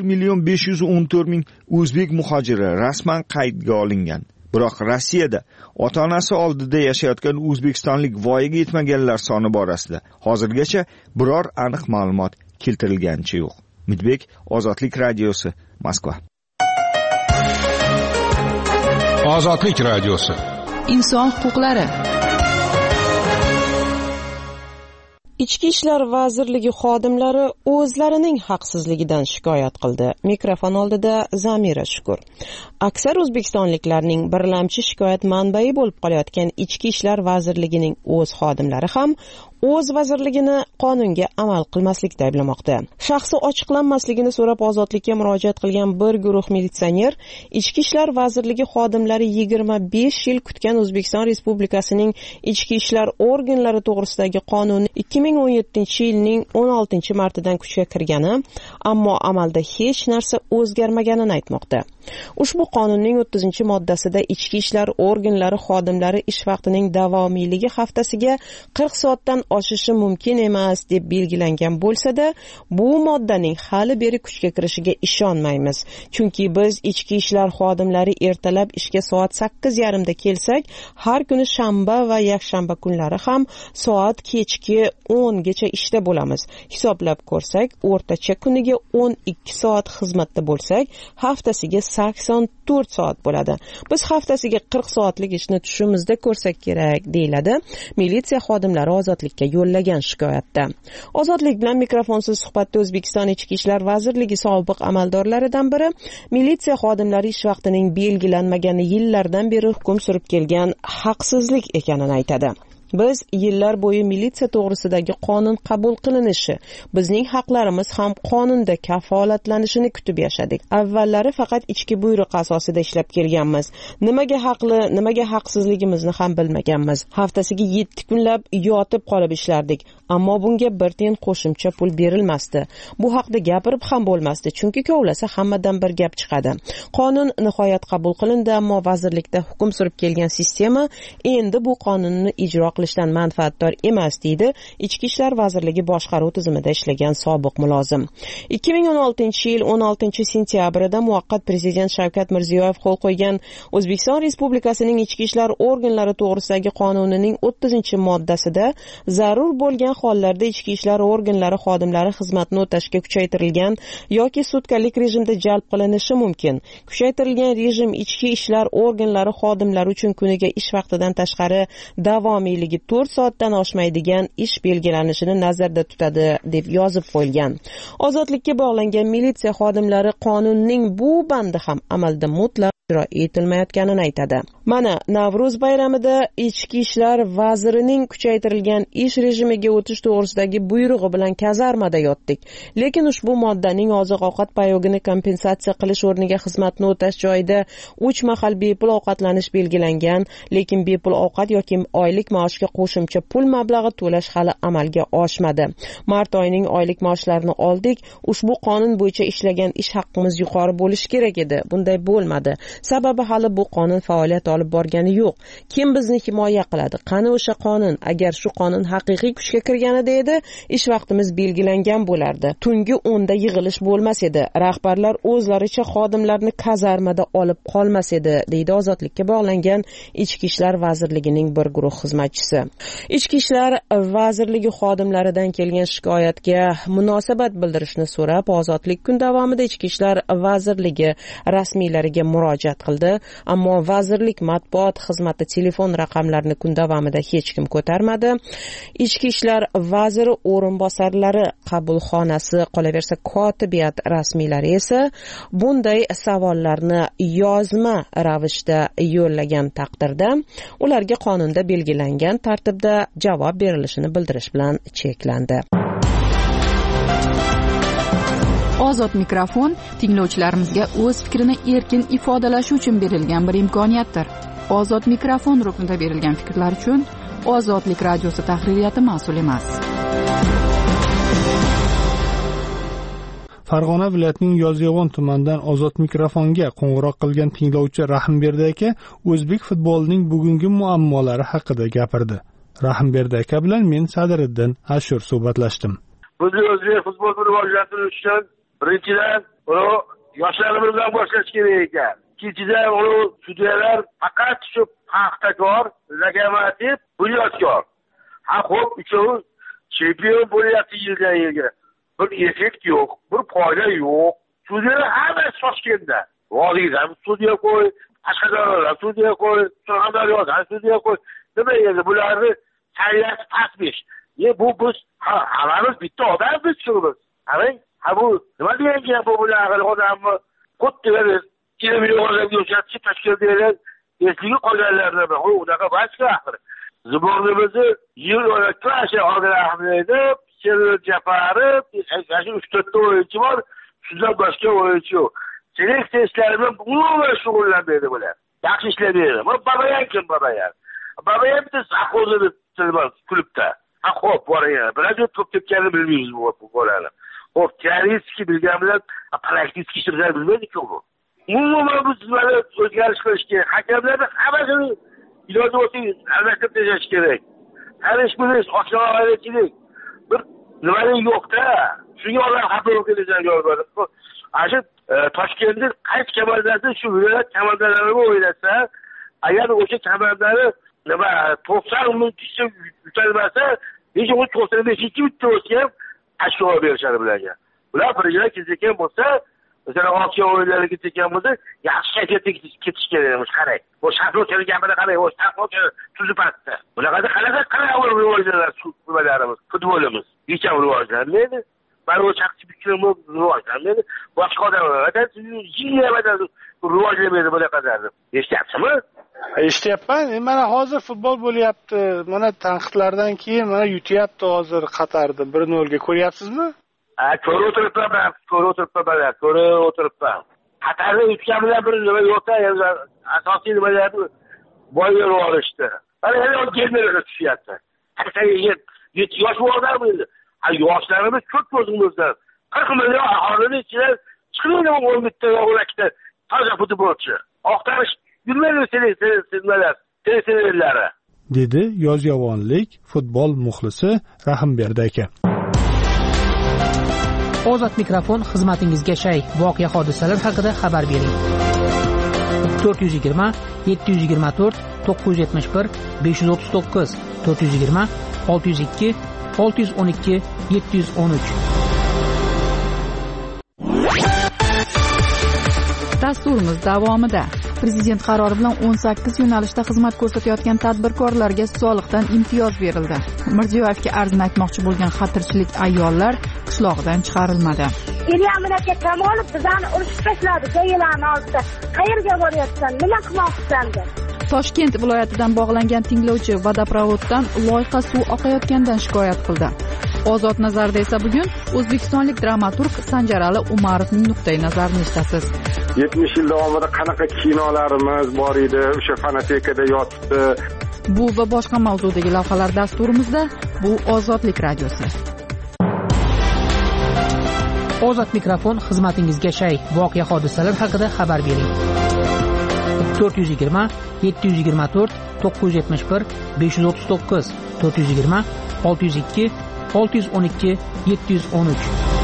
1,514,000 o'zbek muhojiri rasman qaydga olingan. Biroq Rossiyada ota-onasi oldida yashayotgan o'zbekistonlik voyaga yetmaganlar soni borasida hozirgacha biror aniq ma'lumot keltirilganicha yo'q. Umidbek, Ozodlik radiosi, Moskva. Ozodlik radiosi. Inson huquqlari. Ichki ishlar vazirligi xodimlari o'zlarining haqsizligidan shikoyat qildi. Mikrofon oldida Zamira Shukur. Aksar o'zbekistonliklarning birlamchi shikoyat manbai bo'lib qolayotgan ichki ishlar vazirligining o'z xodimlari ham o'z vazirligini qonunga amal qilmaslikda ayblamoqda. Shaxsi ochiqlanmasligini so'rab ozodlikka murojaat qilgan bir guruh militsioner ichki ishlar vazirligi xodimlari 25 yil kutgan O'zbekiston Respublikasining ichki ishlar organlari to'g'risidagi qonuni 2017-yilning 16-martidan kuchga kirgani, ammo amalda hech narsa o'zgarmaganini aytmoqda. Ushbu qonunning 30-moddasida ichki ishlar organlari xodimlari ish vaqtining davomiyligi haftasiga 40 soatdan oshishi mumkin emas deb belgilangan bo'lsa-da, bu moddaning hali beri kuchga kirishiga ishonmaymiz. Chunki biz ichki ishlar xodimlari ertalab ishga soat 8:30 da kelsak, har kuni shanba va yakshanba kunlari ham soat kechki 10 gacha ishda bo'lamiz. Hisoblab ko'rsak, o'rtacha kuniga 12 soat xizmatda bo'lsak, haftasiga 84 soat bo'ladi. Biz haftasiga 40 soatlik ishni tushimizda ko'rsak kerak, deyiladi militsiya xodimlari Ozodlikka yo'llagan shikoyatda. Ozodlik bilan mikrofonsiz suhbatda O'zbekiston Ichki ishlar vazirligi sobiq amaldorlaridan biri militsiya xodimlari ish vaqtining belgilanmagani yillardan beri hukm surib kelgan haqsizlik ekanini aytadi. Biz yillar bo'yi militsiya to'g'risidagi qonun qabul qilinishi, bizning haqlarimiz ham qonunda kafolatlanishini kutib yashadik. Avvallari faqat ichki buyruq asosida ishlab kelganmiz. Nimaga haqli, nimaga haqsizligimizni ham bilmaganmiz. Haftasiga 7 kunlab yotib qolib ishlardik, ammo bunga bir tiyin qo'shimcha pul berilmasdi. Bu haqda gapirib ham bo'lmasdi, chunki kovlasa hammadan bir gap chiqadi. Qonun nihoyat qabul qilindi, ammo vazirlikda hukm surib kelgan sistema endi bu qonunni ijro qilishdan manfaatdor emas, deydi Ichki ishlar vazirligi boshqaruv tizimida ishlagan sobiq mulozim. 2016-yil 16-sentyabrida muvaqqat prezident Shavkat Mirziyoyev qo'l qo'ygan O'zbekiston Respublikasining ichki ishlar organlari to'g'risidagi qonunining 30-moddasida zarur bo'lgan hollarda ichki ishlar organlari xodimlari xizmatni o'tashga kuchaytirilgan yoki sutkalik rejimda jalb qilinishi mumkin. Kuchaytirilgan rejim ichki ishlar organlari xodimlari uchun kuniga ish vaqtidan tashqari davomiyligi 4 soatdan oshmaydigan ish belgilanishini nazarda tutadi deb yozib qo'yilgan. Ozodlikka bog'langan militsiya xodimlari qonunning bu bandi ham amalda mutlaq ijro etilmayotganini aytadi. Mana Navro'z bayramida ichki ishlar vazirining kuchaytirilgan ish rejimiga o'tish to'g'risidagi buyrug'i bilan kazarmada yotdik. Lekin ushbu moddaning oziq-ovqat payogini kompensatsiya qilish o'rniga xizmatni o'tash joyida 3 mahal bepul ovqatlanish belgilangan, lekin bepul ovqat yoki oylik maoshga qo'shimcha pul mablag'i to'lash hali amalga oshmadi. Mart oyining oylik maoshlarini oldik. Ushbu qonun bo'yicha ishlagan ish haqqimiz yuqori bo'lishi kerak edi. Bunday bo'lmadi. Sababi hali bu qonun faoliyat olib borgani yo'q. Kim bizni himoya qiladi? Qani o'sha qonun? Agar shu qonun haqiqiy kuchga kirganida edi, ish vaqtimiz belgilangan bo'lardi. Tungi 10 da yig'ilish bo'lmas edi. Rahbarlar o'zlaricha xodimlarni kazarmada olib qolmas edi, deydi Ozodlikka bog'langan Ichki ishlar vazirligining bir guruh xizmatchisi. Ichki ishlar vazirligi xodimlaridan kelgan shikoyatga munosabat bildirishni so'rab, Ozodlik kun davomida Ichki ishlar vazirligi rasmiylariga murojaat qildi, ammo vazirlik matbuot xizmati telefon raqamlarini kun davomida hech kim ko'tarmadi. Ichki ishlar vaziri o'rinbosarlari qabulxonasi, qolaversa kotibiyat rasmiylari esa bunday savollarni yozma ravishda yo'llagan taqdirda ularga qonunda belgilangan tartibda javob berilishini bildirish bilan cheklandi. Ozod mikrofon tinglovchilarimizga o'z fikrini erkin ifodalashi uchun berilgan bir imkoniyatdir. Ozod mikrofon ruknida berilgan fikrlar uchun Ozodlik radiosi tahririyati mas'ul emas. Farg'ona viloyatining Yozyovon tumanidan Ozod mikrofonga qo'ng'iroq qilgan tinglovchi Rahimberdi aka o'zbek futbolining bugungi muammolari haqida gapirdi. Rahimberdi aka bilan men Sadiriddin Ashur suhbatlashdim. Biz o'zbek futbolini rivojlantirish uchun birinchidan yoshlarimizdan boshlash kerak ekan. Ikkinchidan sudyalar faqat shu paxtakor, lokomotiv, bunyodkor. Xo'p, uchovi chempion bo'lyapti yildan yilga. Bir effekt yo'q, bir foyda yo'q. Sudyalar hammasi Toshkentda. Vodiydan sudya qo'y, Qashqadaryodan sudya qo'y, Surxondaryodan sudya qo'y. Nima endi bularni saviyasi pastmish. Bu biz hammamiz bitta odammiz shunimiz. Qarang, bu nima degan gap bu bular odamni qo'ttiraver. Ilm yo'q odamga o'xshatib Toshkentda esligi qolganlarni bu unaqa boshqa axir. Zibonimizni yil o'rnatib, Og'rahmedni, Sherzod Jafarov, shu 3-4 ta o'yinchi bor, shundan boshqa o'yinchi yo'q. Seleksiya ishlari bilan umuman shug'ullanmaydi bular. Yaxshi ishlaydi. Babayan kim Babayan? Babayan bitta sahozini klubda. Xo'p, borayapti. Biroq to'p tepganini bilmaymiz bu bolani. Xo'p, teoretik bilgan bilan praktik ishlar bilmaydi-ku bu. Umuman biz sizlarni o'zgarish qilish kerak. Hakamlarni hammasini iloji bo'lsa albatta tashlash kerak. tanish bilish, oshna-oynachilik bir nimaning yo'q-da. Shunga ular xafa bo'lib ketishgan joylarda. Shu Toshkentda qaysi kamarlarda shu viloyat kamarlariga o'ynasa, agar o'sha kamarlari nima 90 minutgacha yutalmasa, hech o'zi 95-minutda o'tsa ham ashyo berishadi bularga. Ular birga ketgan bo'lsa, masalan, Osiyo o'yinlariga ketgan bo'lsa, yaxshi kayfiyatda ketish kerak. Qarang, bu Shahrochning gapini qarang, o Shahroch tuzib atdi. Bularga qanaqa rivojlanadi futbollarimiz, futbolimiz. Hech ham rivojlanmaydi. Mana o shaxsiy fikrim rivojlanmaydi. Boshqa odamlar jinniyadan rivojlanmaydi bunaqalar. Eshityapsizmi? Eshityapman. Mana hozir futbol bo'lyapti. Mana tanqidlardan keyin mana yutyapti hozir Qatarda 1-0 ga ko'ryapsizmi? Ko'rib o'tiribman. Qatarda yutgan bilan bir nima yo'qda, asosiy nimalarni boyib olishdi. Mana yana germerga tushyapti. 7 yosh odam endi. Yoshlarimiz ko'p o'zimizdan. 40 million aholini ichidan chiqmaydi 10 bitta yo'qlakda toza futbolchi. Oqtarish yurmaydi seleksionerlari. Dedi yozyovonlik futbol muxlisi Rahimberdi aka. Ozod mikrofon xizmatingizga shay. Voqea hodisalar haqida xabar bering. 420 724 971 539 420 602 612 713. Dasturimiz davomida Prezident qarori bilan 18 yo'nalishda xizmat ko'rsatayotgan tadbirkorlarga soliqdan imtiyoz berildi. Mirziyoyevga arzini aytmoqchi bo'lgan xatirchilik ayollar qishlog'idan chiqarilmadi. Eliyaminaka Kamolov bizani urishib tashladi, joylarni oldi. Qayerga boryapsan? Nima qilmoqchisan deb. Toshkent viloyatidan bog'langan tinglovchi vodoprovoddan loyqa suv oqayotganidan shikoyat qildi. Ozod nazarda esa bugun o'zbekistonlik dramaturg Sanjarali Umarovning nuqtai nazarini eshitasiz. 70 yil davomida qanaqa kinolarimiz bor edi, o'sha fonotekada yotibdi. Bu va boshqa mavzudagi lavhalar dasturimizda. Bu Ozodlik radiosi. Ozod mikrofon xizmatingizga shay. Voqea hodisalar haqida xabar bering. 420 724 971 539 420 602 612 713.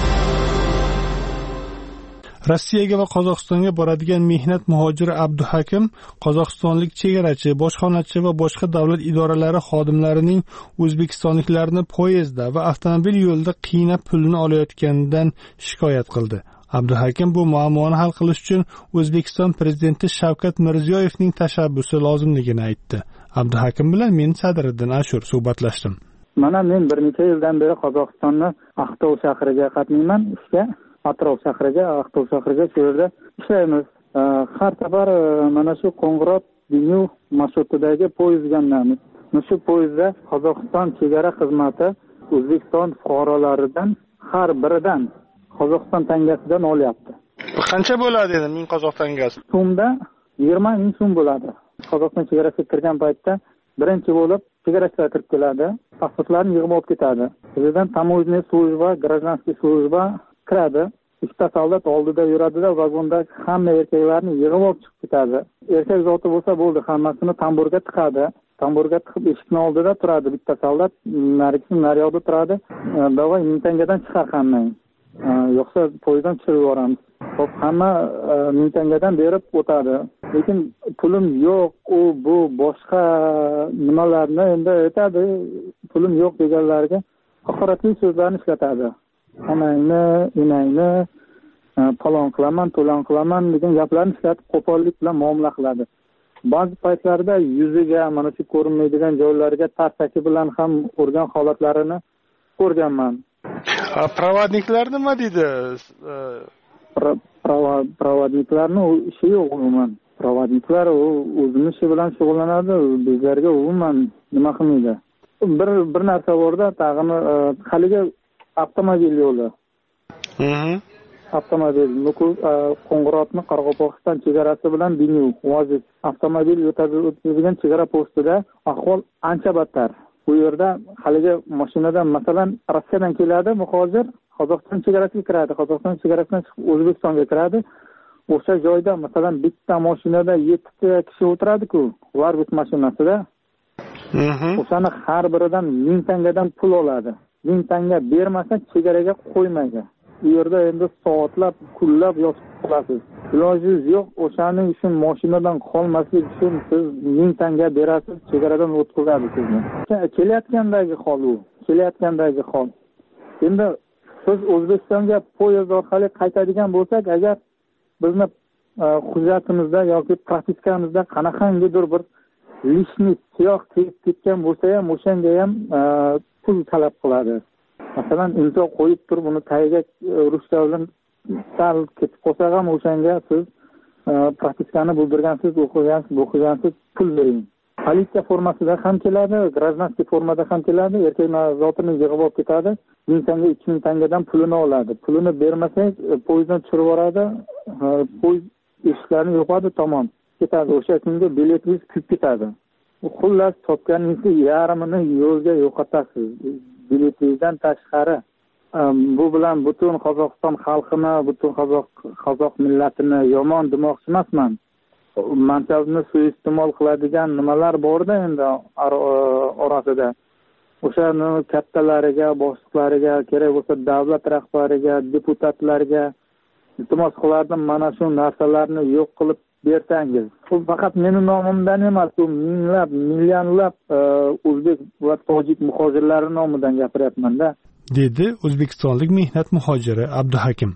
Rossiyaga va Qozog'istonga boradigan mehnat muhojiri Abduhakim qozog'istonlik chegarachi, bojxonachi va boshqa davlat idoralari xodimlarining o'zbekistonliklarni poyezdda va avtomobil yo'lida qiynab pulni olayotganidan shikoyat qildi. Abduhakim bu muammoni hal qilish uchun O'zbekiston prezidenti Shavkat Mirziyoyevning tashabbusi lozimligini aytdi. Abduhakim bilan men Sadriddin Ashur suhbatlashdim. Mana men bir necha yildan beri Qozog'istonni Aqtov shahriga qatnayman ishga. Atrof shahriga, Aqtov shahriga shu yerda ishlaymiz. Har safar mana shu Qo'ng'irot Denyu marshrutidagi poyezdga minamiz. Shu poyezdda Qozog'iston chegara xizmati O'zbekiston fuqarolaridan har biridan Qozog'iston tangasidan olyapti. Bu qancha bo'ladi endi 1000 qozoq tangasi? So'mda 20,000 so'm bo'ladi. Qozog'iston chegarasiga kirgan paytda birinchi bo'lib chegarachilar kirib keladi, pasportlarni yig'ib olib ketadi. Bizdan tamoyniy slujba, grajdanskiy slujba kiradi. Ikkita soldat oldida yuradida, vagonda hamma erkaklarni yig'ib olib chiqib ketadi. Erkak zoti bo'lsa bo'ldi, hammasini tamburga tiqadi. Tamburga tiqib eshikning oldida turadi bitta soldat, narigisi naryoqda turadi. Davay 1000 tangadan chiqar hammang. Yo'qsa poyezddan tushirib yuboramiz. Xo'p, hamma 1000 tangadan berib o'tadi. Lekin pulim yo'q, u bu boshqa nimalarni endi aytadi. Pulim yo'q deganlarga haqoratli so'zlarni ishlatadi. Onangni, enangni palon qilaman, to'lon qilaman degan gaplarni ishlatib qo'pollik bilan muomala qiladi. Ba'zi paytlarda yuziga, mana shu ko'rinmaydigan joylariga tarsaki bilan ham urgan holatlarini ko'rganman. Provodniklar nima deydi? Provodniklarni ishi yo'q umuman. Provodniklar o'zining ishi bilan shug'ullanadi, bizlarga umuman nima qilmaydi. Bir narsa borda, tag'ini haligi avtomobil yo'li. Avtomobil Qo'ng'irotni Qoraqalpog'iston chegarasi bilan Denyu Oasis avtomobil o'tadigan chegara postida ahvol ancha battar. Bu yerda haligi mashinadan masalan Rossiyadan keladi muhojir, Qozog'iston chegarasiga kiradi, Qozog'iston chegarasidan chiqib O'zbekistonga kiradi. O'sha joyda masalan bitta mashinada 7 kishi o'tiradi-ku, Varbus mashinasida. o'shani har biridan 1000 tangadan pul oladi. 1000 tanga bermasa chegaraga qo'ymaydi. U yerda endi soatlab, kunlab yotib qolasiz. Ilojingiz yo'q, o'shaning uchun mashinadan qolmaslik uchun siz 1000 tanga berasiz, chegaradan o'tkazadi sizni. Kelayotgandagi hol u, kelayotgandagi hol. Endi siz O'zbekistonga poyezd orqali qaytadigan bo'lsak, agar bizni hujjatimizda yoki propiskamizda qanaqangidir bir lishni siyoh tegib ketgan bo'lsa ham, o'shanga ham pul talab qiladi. Masalan, imzo qo'yib turib, uni tagiga ruchka bilan sal ketib qolsa ham, o'shanga siz propiskani bildirgansiz, o'qigansiz pul bering. Politsiya formasida ham keladi, gражданский formada ham keladi. Erkak zotini yig'ib olib ketadi. 1000 tanga, 2000 tangadan pulini oladi. Pulini bermasak, poyezddan tushirib yuboradi. Poyezd eshiklarini yopadi, tamom. Ketadi. O'sha kunga biletingiz kuyib ketadi. Xullas, topganingizni yarmini yo'lga yo'qotasiz. Biletingizdan tashqari. Bu bilan butun Qozog'iston xalqini, butun qozoq millatini yomon demoqchi emasman. Mansabni suiiste'mol qiladigan nimalar bor-da endi orasida. O'shani kattalariga, boshliqlariga, kerak bo'lsa davlat rahbariga, deputatlarga iltimos qilardim, mana shu narsalarni yo'q qilib bersangiz. Bu faqat meni nomimdan emas, u minglab, millionlab o'zbek va tojik muhojirlari nomidan gapiryapman-da, dedi o'zbekistonlik mehnat muhojiri Abduhakim.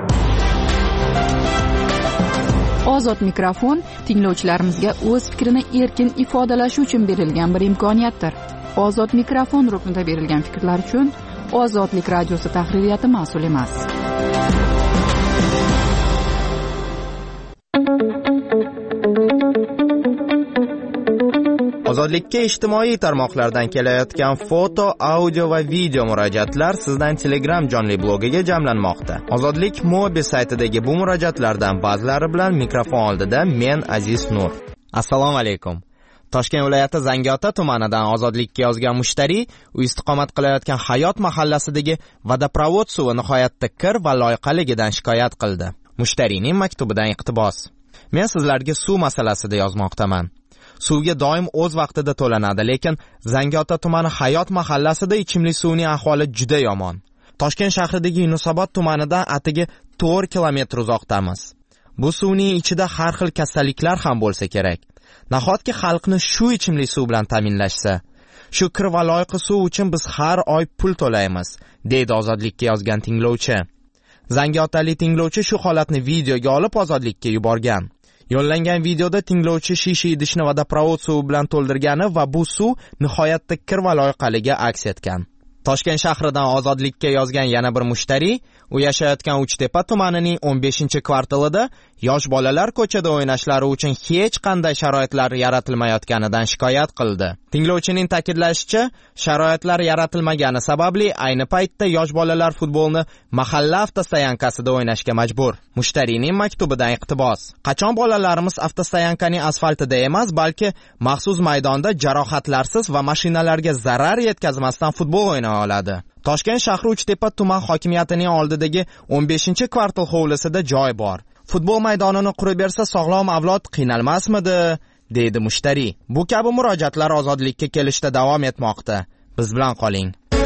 Ozod mikrofon tinglovchilarimizga o'z fikrini erkin ifodalashi uchun berilgan bir imkoniyatdir. Ozod mikrofon ruknida berilgan fikrlar uchun Ozodlik radiosi tahririyati mas'ul emas. Ozodlikka ijtimoiy tarmoqlardan kelayotgan foto, audio va video murojaatlar sizdan Telegram jonli blogiga jamlanmoqda. Ozodlik mobil saytidagi bu murojaatlardan ba'zilari bilan mikrofon oldida men Aziz Nur. Assalomu alaykum. Toshkent viloyati Zangiota tumanidan Ozodlikka yozgan mushtariy u istiqomat qilayotgan Hayot mahallasidagi vodoprovod suvi nihoyatda kir va loyqaligidan shikoyat qildi. Mushtariyning maktubidan iqtibos. Men sizlarga suv masalasida yozmoqdaman. Suvga doim o'z vaqtida to'lanadi, lekin Zangiota tumani Hayot mahallasida ichimlik suvining ahvoli juda yomon. Toshkent shahridagi Yunusobod tumanidan atigi 4 kilometr uzoqdamiz. Bu suvning ichida har xil kasalliklar ham bo'lsa kerak. Nahotki xalqni shu ichimlik suv bilan ta'minlashsa? Shu kir va loyqa suv uchun biz har oy pul to'laymiz, deydi Ozodlikka yozgan tinglovchi. Zangiotalik tinglovchi shu holatni videoga olib Ozodlikka yuborgan. Yo'llangan videoda tinglovchi shisha idishni vodoprovod suvi bilan to'ldirgani va bu suv nihoyatda kir va loyqaligi aks etgan. Toshkent shahridan Ozodlikka yozgan yana bir mushtariy, u yashayotgan Uchtepa tumanining 15-kvartalida yosh bolalar ko'chada o'ynashlari uchun hech qanday sharoitlar yaratilmayotganidan shikoyat qildi. Tinglovchining ta'kidlashicha, sharoitlar yaratilmagani sababli ayni paytda yosh bolalar futbolni mahalla avtostoyankasida o'ynashga majbur. Mushtariyning maktubidan iqtibos. Qachon bolalarimiz avtostoyankaning asfaltida emas, balki maxsus maydonda jarohatlarsiz va mashinalarga zarar yetkazmasdan futbol o'ynay oladi. Toshkent shahri Uchtepa tuman hokimiyatining oldidagi 15-kvartal hovlisida joy bor. Futbol maydonini qurib bersa sog'lom avlod qiynalmasmidi, deydi mushtariy. Bu kabi murojaatlar Ozodlikka kelishda davom etmoqda. Biz bilan qoling.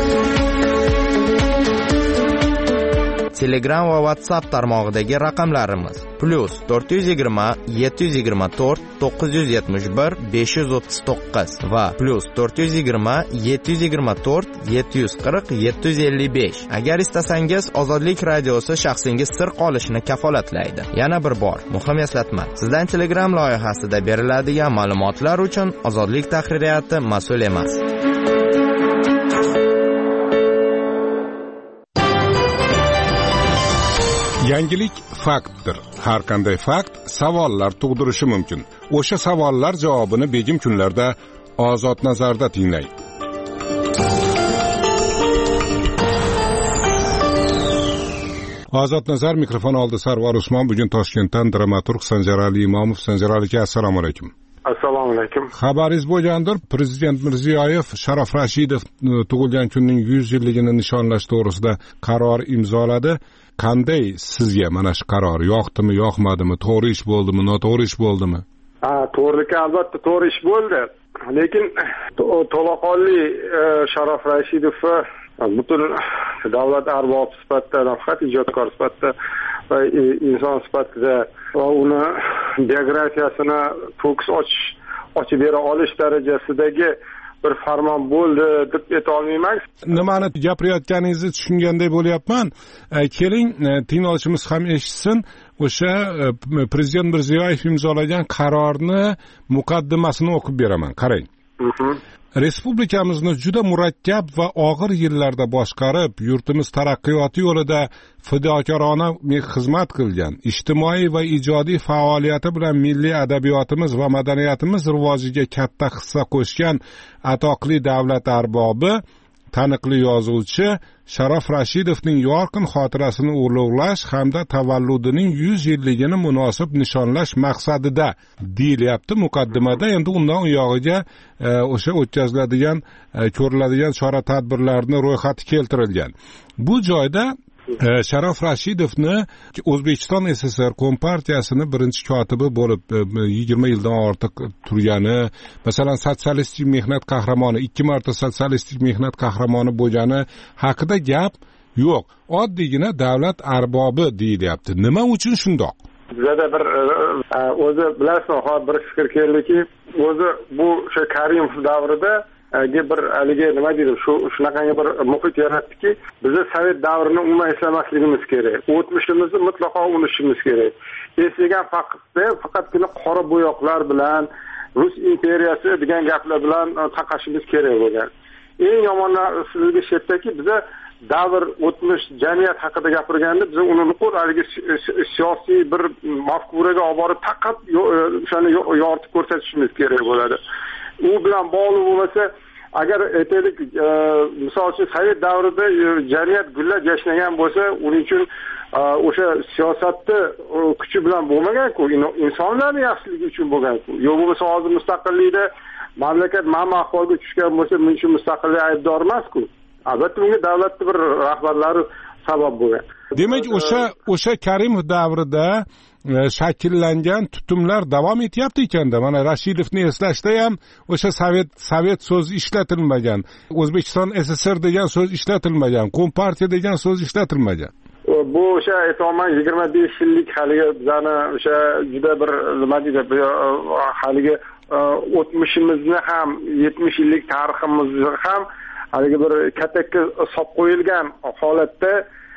Telegram va WhatsApp tarmog'idagi raqamlarimiz +420 724 971 539 va +420 724 740 755. Agar istasangiz, Ozodlik radiosi shaxsingiz sir qolishini kafolatlaydi. Yana bir bor, muhim eslatma. Sizdan Telegram loyihasida beriladigan ma'lumotlar uchun Ozodlik tahririyati mas'ul emas. Yangilik faktdir. Har qanday fakt savollar tug'dirishi mumkin. O'sha savollar javobini begim kunlarda Ozod nazarda tinglang. Ozod nazar mikrofon oldi Sarvar Usmon. Bugun Toshkentdan dramaturg Sanjarali Imomov. Sanjarali aka, assalomu alaykum. Assalomu alaykum. Xabaringiz bo'lgandir, Prezident Mirziyoyev Sharof Rashidov tug'ilgan kunning 100 yilligini nishonlash to'g'risida qaror imzoladi. Qanday sizga mana shu qaror? Yoqdimi, yoqmadimi? To'g'ri ish bo'ldimi, noto'g'ri ish bo'ldimi? To'g'riligi albatta to'g'ri ish bo'ldi. lekin to'laqonli Sharof Rashidov butun davlat arbobi sifatida, nafaqat ijodkor sifatida va inson sifatida va uni biografiyasini fokus ochib bera olish darajasidagi bir farmon bo'ldi deb aytolmayman. Nimani gapirayotganingizni tushunganday bo'lyapman. Keling, tinglovchimiz ham eshitsin. O'sha prezident Mirziyoyev imzolagan qarorni muqaddimasini o'qib beraman. Qarang. Respublikamizni juda murakkab va og'ir yillarda boshqarib, yurtimiz taraqqiyoti yo'lida fidokorona xizmat qilgan, ijtimoiy va ijodiy faoliyati bilan milliy adabiyotimiz va madaniyatimiz rivojiga katta hissa qo'shgan atoqli davlat arbobi, taniqli yozuvchi Sharof Rashidovning yorqin xotirasini ulug'lash hamda tavalludining 100 yilligini munosib nishonlash maqsadida deyilyapti muqaddimada. Endi undan u yog'iga o'sha o'tkaziladigan, ko'riladigan chora-tadbirlarning ro'yxati keltirilgan. Bu joyda Sharof Rashidovni O'zbekiston SSR Kompartiyasini birinchi kotibi bo'lib 20 yildan ortiq turgani, masalan, sotsialistik mehnat qahramoni, 2 marta sotsialistik mehnat qahramoni bo'lgani haqida gap yo'q. Oddiygina davlat arbobi deyilyapti. Nima uchun shundoq? Bizda bir o'zi bilasizmi, bir fikr keldiki, o'zi bu o'sha Karimov davrida bir haligi nima deydi, shunaqangi bir muhit yaratdiki, bizni sovet davrini umuman eslamasligimiz kerak. O'tmishimizni mutlaqo unutishimiz kerak. Eslagan faqatgina qora bo'yoqlar bilan Rus imperiyasi degan gaplar bilan taqashimiz kerak bo'lgan. Eng yomonligi shu yerdaki, biza davr, o'tmish, jamiyat haqida gapirganda biz uni nuqul haligi siyosiy bir mafkuraga olib borib faqat o'shani yoritib ko'rsatishimiz kerak bo'ladi. U bilan bog'liq bo'lmasa, agar aytaylik, misol uchun sovet davrida jamiyat gullab yashnagan bo'lsa, uning uchun o'sha siyosatni kuchi bilan bo'lmagan-ku, insonlarning yaxshiligi uchun bo'lgan-ku. Yo'q bo'lmasa hozir mustaqillikda mamlakat mana ahvolga tushgan bo'lsa, men shu mustaqillik aybdor emas-ku. Albatta bunga davlatning bir rahbarlari sabab bo'lgan. Demak, o'sha Karimov davrida shakllangan tutumlar davom etyapti ekanda. Mana Rashidovni eslashda ham o'sha sovet so'zi ishlatilmagan, O'zbekiston SSR degan so'z ishlatilmagan, Kompartiya degan so'z ishlatilmagan. Bu o'sha aytmoqman 25 yillik haligi bizani o'sha juda bir nima deydi, haligi o'tmishimizni ham 70 yillik tariximizni ham haligi bir katakka solib qo'yilgan holatda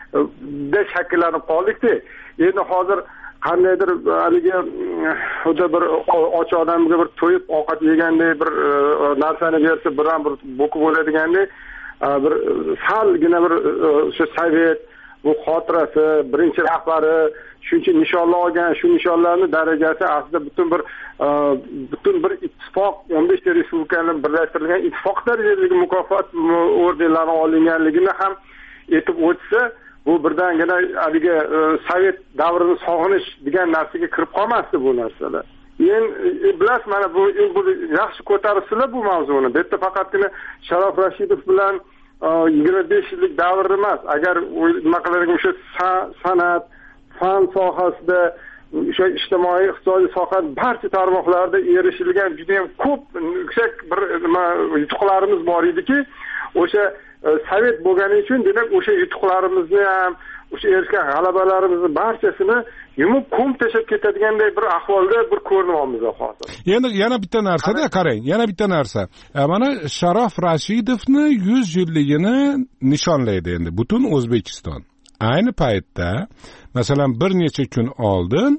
shakllanib qoldik-da. Endi hozir qandaydir haligi o'ta bir och odamga bir to'yib ovqat yegandek bir narsani bersa biron bir bo'kib o'ladigandek bir salgina bir o'sha sovet bu xotirasi, birinchi rahbari shuncha nishonlar olgan, shu nishonlarni darajasi aslida butun bir ittifoq 15 ta respublikaning birlashtirilgan ittifoq darajasidagi mukofot ordenlarini olinganligini ham aytib o'tsa, bu birdangina haligi sovet davrini sog'inish degan narsaga kirib qolmasdi bu narsalar. Endi bilas, mana bu yaxshi ko'taribsizlar bu mavzuni. Bu yerda faqatgina Sharof Rashidov bilan 25 yillik davr emas. Agar nima qilarkan o'sha san'at, fan sohasida, o'sha ijtimoiy iqtisodiy sohaning barcha tarmoqlarida erishilgan juda ham ko'p yuksak bir yutuqlarimiz bor ediki, o'sha sovet bo'lgani uchun demak o'sha yutuqlarimizni ham, o'sha erishgan g'alabalarimizni barchasini yumib ko'm tashlab ketadiganday bir ahvolda bir ko'rinyapmiz hozir. Endi yana bitta narsada qarang, yana bitta narsa. Mana Sharof Rashidovni 100 yilligini nishonlaydi endi butun O'zbekiston. Ayni paytda, masalan, bir necha kun oldin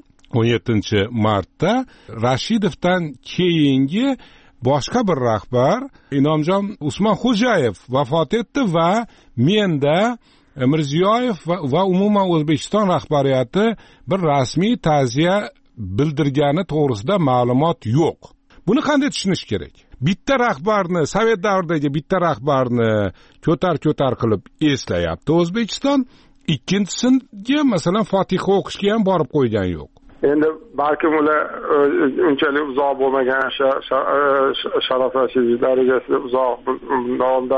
17-martda Rashidovdan keyingi boshqa bir rahbar Inomjon Usmonxo'jayev vafot etdi va menda Mirziyoyev va umuman O'zbekiston rahbariyati bir rasmiy ta'ziya bildirgani to'g'risida ma'lumot yo'q. Buni qanday tushunish kerak? Bitta rahbarni, sovet davridagi bitta rahbarni ko'tar qilib eslayapti O'zbekiston. Ikkinchisiga masalan Fotiha o'qishga ham borib qo'ygan yo'q. Endi balkim ular unchalik uzoq bo'lmagan, Sharof Rashidov darajasida uzoq davomda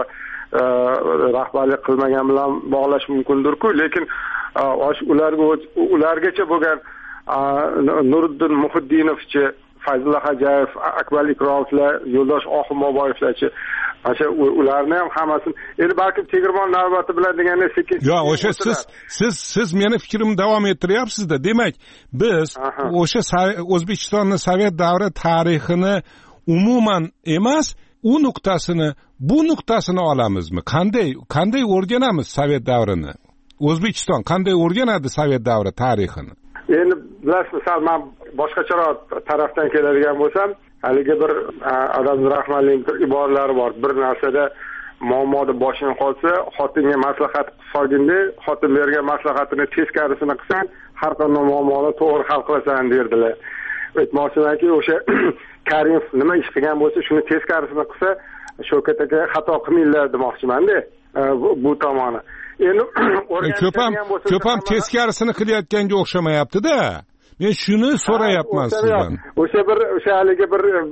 rahbarlik qilmagan bilan bog'lash mumkindir-ku, lekin ulargacha bo'lgan Nuriddin Muhiddinovchi Fayzulla Hajayev, Akmal Ikromovlar, Yo'ldosh Oxunboboyevlarchi, o'sha ularni ham hammasini endi balkim tegirmon navbati bilan deganda sekin. Yo'q, o'sha siz meni fikrimni davom ettiryapsiz-da. Demak, biz o'sha O'zbekistonning Sovet davri tarixini umuman emas, u nuqtasini, bu nuqtasini olamizmi? Qanday o'rganamiz Sovet davrini? O'zbekiston qanday o'rganadi Sovet davri tarixini? Endi bilasiz, misol men boshqacharoq tarafdan keladigan bo'lsam, haligi bir Adam Rahmonning bir iboralari bor. Bir narsada muammoda boshing qolsa, xotinga maslahat qilganda, xotin bergan maslahatini teskarisini qilsang, har qanday muammoni to'g'ri hal qilasan derdilar. Aytmoqchimanki, o'sha Karimov nima ish qilgan bo'lsa, shuni teskarisini qilsa, Shavkat aka xato qilmaylar demoqchiman-da. Bu tomoni. Endi ko'p ham teskarisini qilayotganga o'xshamayapti-da. Men shuni so'rayapman sizdan. O'sha haligi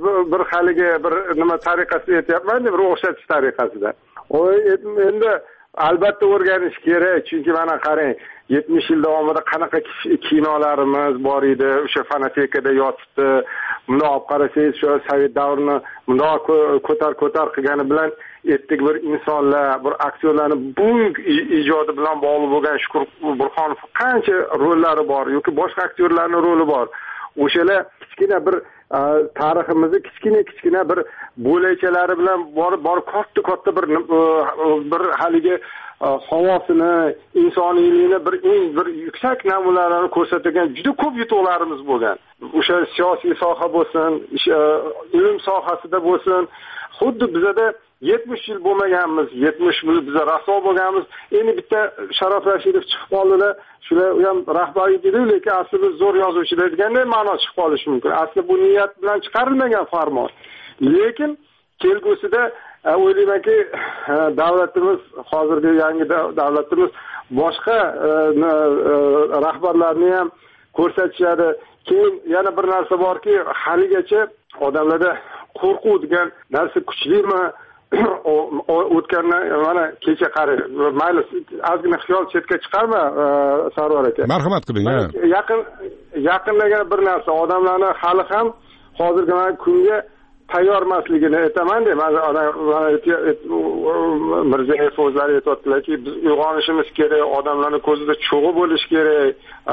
bir nima tariqasida aytyapman-da, bir o'xshatish tariqasida. Endi albatta o'rganish kerak, chunki mana qarang, 70 yil davomida qanaqa kinolarimiz bor edi, o'sha fonotekada yotibdi. Buni olib qarasangiz, shu Sovet davrini bundoq ko'tar qilgani bilan etdik bir insonlar, bir aktyorlarning buyuk ijodi bilan bog'liq bo'lgan Shukur Burxonov qancha rollari bor yoki boshqa aktyorlarning roli bor. O'shalar kichkina bir tariximizni kichkina bir bo'lakchalari bilan borib katta bir haligi havosini, insoniyligini bir yuksak namunalarni ko'rsatgan juda ko'p yutuqlarimiz bo'lgan. O'sha siyosiy soha bo'lsin, ilm sohasida bo'lsin, xuddi bizada 70 yil bo'lmaganmiz, 70 yil biz raso bo'lganmiz. Endi bitta Sharof Rashidov chiqib qoldilar. Shular ham rahbariyat edi, lekin aslida zo'r yozuvchilar deganday ma'no chiqib qolishi mumkin. Aslida bu niyat bilan chiqarilmagan farmon. Lekin kelgusida o'ylaymanki, davlatimiz, hozirgi yangi davlatimiz boshqa rahbarlarni ham ko'rsatishadi. Keyin yana bir narsa borki, haligacha odamlarda qo'rquv degan narsa kuchlimi? O'tgandan mana kecha qarang, mayli ozgina xiyol chetga chiqarma Sarvar aka. Marhamat qiling. Yaqindagina bir narsa odamlarni hali ham hozirgi kunga tayyor emasligini aytaman-da. Mirziyoyev o'zlari aytibdilarki, biz uyg'onishimiz kerak, odamlarning ko'zida cho'g'i bo'lish kerak.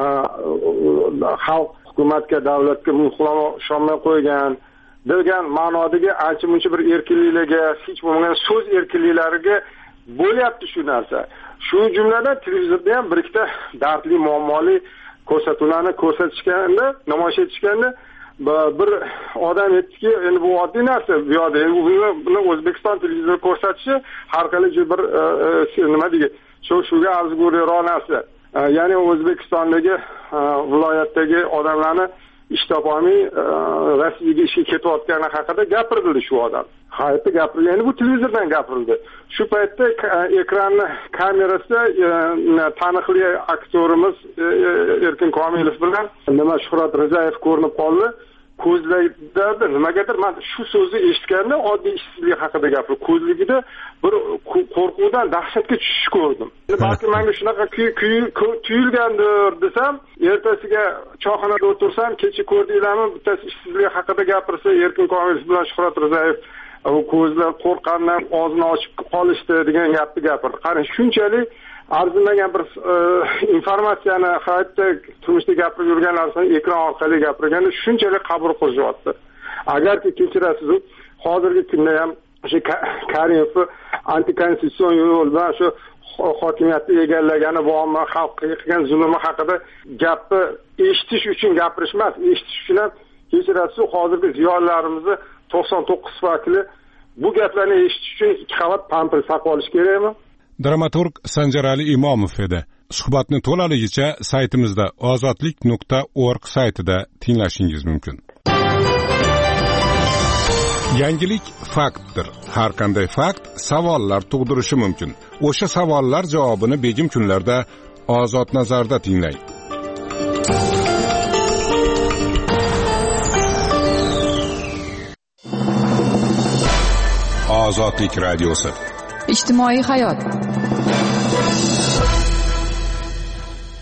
Xalq hukumatga, davlatga muhlama ishonmay qo'ygan degan ma'nodagi ancha-muncha bir erkinliklarga, hech bo'lmagan so'z erkinliklariga bo'lyapti shu narsa. Shu jumladan televizorda ham bir ikkita dardli, muammoli ko'rsatuvlarni ko'rsatishganda, namoyish etishganda bir odam aytdiki, endi bu oddiy narsa, bu yoqda buni O'zbekiston televizori ko'rsatishi har qalay bir nima deydi, shuga arziguliroq narsa. Ya'ni O'zbekistondagi viloyatdagi odamlarni ish topolmay Rossiyaga ishga ketayotgani haqida gapirildi shu odam. Hayotda gapirildi. Endi bu televizordan gapirildi. Shu paytda ekranni kamerasida taniqli aktyorimiz Erkin Komilov bilan Shuhrat Rizayev ko'rinib qoldi. Ko'zlarida nimagadir men shu so'zni eshitganda oddiy ishsizlik haqida gapirdi. Ko'zligida bir qo'rquvdan dahshatga tushish ko'rdim. Balki menga shunaqa tuyulgandir desam, ertasiga choyxonada o'tirsam, kecha ko'rdinglarmi, bittasi ishsizlik haqida gapirsa, Erkin Komilov bilan Shuhrat Rizayev ko'zlar qo'rqqandan og'zini ochib qolishdi degan gapni gapirdi. Qarang, shunchalik arzimagan bir informatsiyani hayotda turmushda gapirib yurgan narsani ekran orqali gapirganda shunchalik qabul qilyapti. Agarki kechirasiz, hozirgi kunda ham o'sha Karimov antikonstitutsion yo'l bilan shu hokimiyatni egallagani va omma xalqqa qilgan zulmi haqida gapni eshitish uchun gapirish emas, eshitish uchun ham kechirasiz, hozirgi ziyolilarimizni 99 vakili bu gaplarni eshitish uchun 2 qavat pampers saqlab olish kerakmi? Dramaturg Sanjarali Imomov edi. Suhbatni to'laligicha saytimizda ozodlik.org saytida tinglashingiz mumkin. Yangilik faktdir. Har qanday fakt savollar tug'dirishi mumkin. O'sha savollar javobini begim kunlarda Ozod nazarda tinglang. Ozodlik radiosi. Ijtimoiy hayot.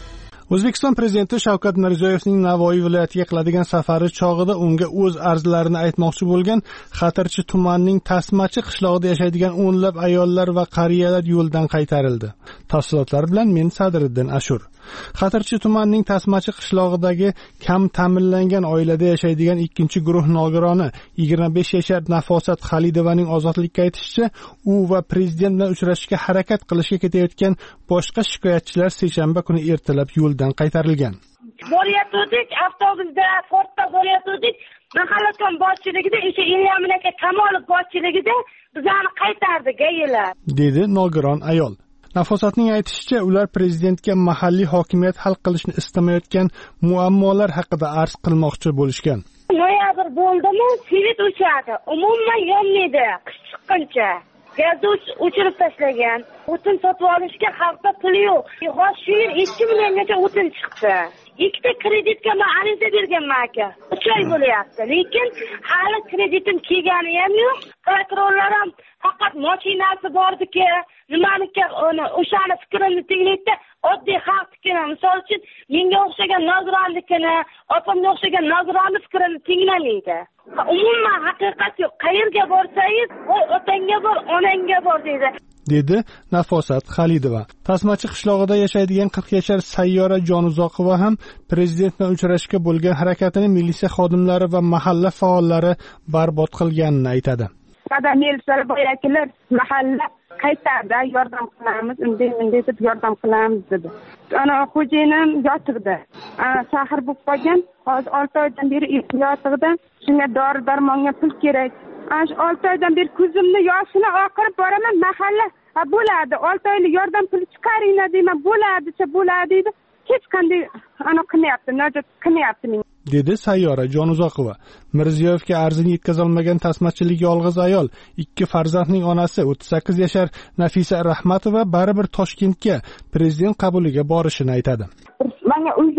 O'zbekiston prezidenti Shavkat Mirziyoyevning Navoiy viloyatiga qiladigan safari chog'ida unga o'z arzlarini aytmoqchi bo'lgan Xatirchi tumanining Tasmachi qishlog'ida yashaydigan o'nlab ayollar va qariyalar yo'ldan qaytarildi. Tafsilotlar bilan men Sadriddin Ashur. Xatirchi tumanining Tasmachi qishlog'idagi kam ta'minlangan oilada yashaydigan ikkinchi guruh nogironi 25 yashar Nafosat Xalidovaning ozodlikka aytishicha, u va prezident bilan uchrashishga harakat qilishga ketayotgan boshqa shikoyatchilar seshanba kuni ertalab yo'ldan qaytarilgan. Borayotdik, avtobusda, portda borayotdik. Mahallaton boshchiligida, o'sha Ilyam aka Kamolov boshchiligida bizani qaytardi gaylar, dedi nogiron ayol. Nafosatning aytishicha, ular prezidentga mahalliy hokimiyat hal qilishni istamayotgan muammolar haqida arz qilmoqchi bo'lishgan. Noyabr bo'ldimi, svet o'chadi. Umuman yonmaydi qish chiqqancha. Gazni o'chirib tashlagan. O'tin sotib olishga xalqda puli yo'q. Hozir shu yil 2 milliongacha o'tin chiqdi. Ikkita kreditga men ariza berganman aka. 3 oy bo'lyapti. Lekin hali kreditim kelgani ham yo'q. Prokurorlar ham faqat mashinasi bordiki, nimaniki o'shani fikrini tinglaydi. Oddiy xalqnikini, misol uchun, menga o'xshagan nogironlikini, opamga o'xshagan nogironni fikrini tinglamaydi. Umuman haqiqat yo'q. Qayerga borsangiz, otangga bor, onangga bor deydi, dedi Nafosat Xalidova. Tasmachi qishlog'ida yashaydigan 40 yashar Sayyora Jonuzoqova ham prezident bilan uchrashishga bo'lgan harakatini militsiya xodimlari va mahalla faollari barbod qilganini aytadi. Militsiyalar boyakilar mahalla qaytardi, yordam qilamiz, unday deb yordam qilamiz dedi. Ana xo'jayinim yotig'da. Shahar bo'lib qolgan, hozir 6 oydan beri yotig'da. Shunga dori-darmonga pul kerak. Ash 6 oydan beri ko'zimni yoshini oqirib boraman, mahalla bo'ladi, 6 oylik yordam puli chiqaringlar deyman, bo'ladi deydi. Hech qanday qilyapti, najot qilyapti, dedi Sayyora Jonuzoqova. Mirziyoyevga arzini yetkazolmagan tasmachilik yolg'iz ayol, 2 farzandning onasi 38 yashar Nafisa Rahmatova baribir Toshkentga prezident qabuliga borishini aytadi. Menga uy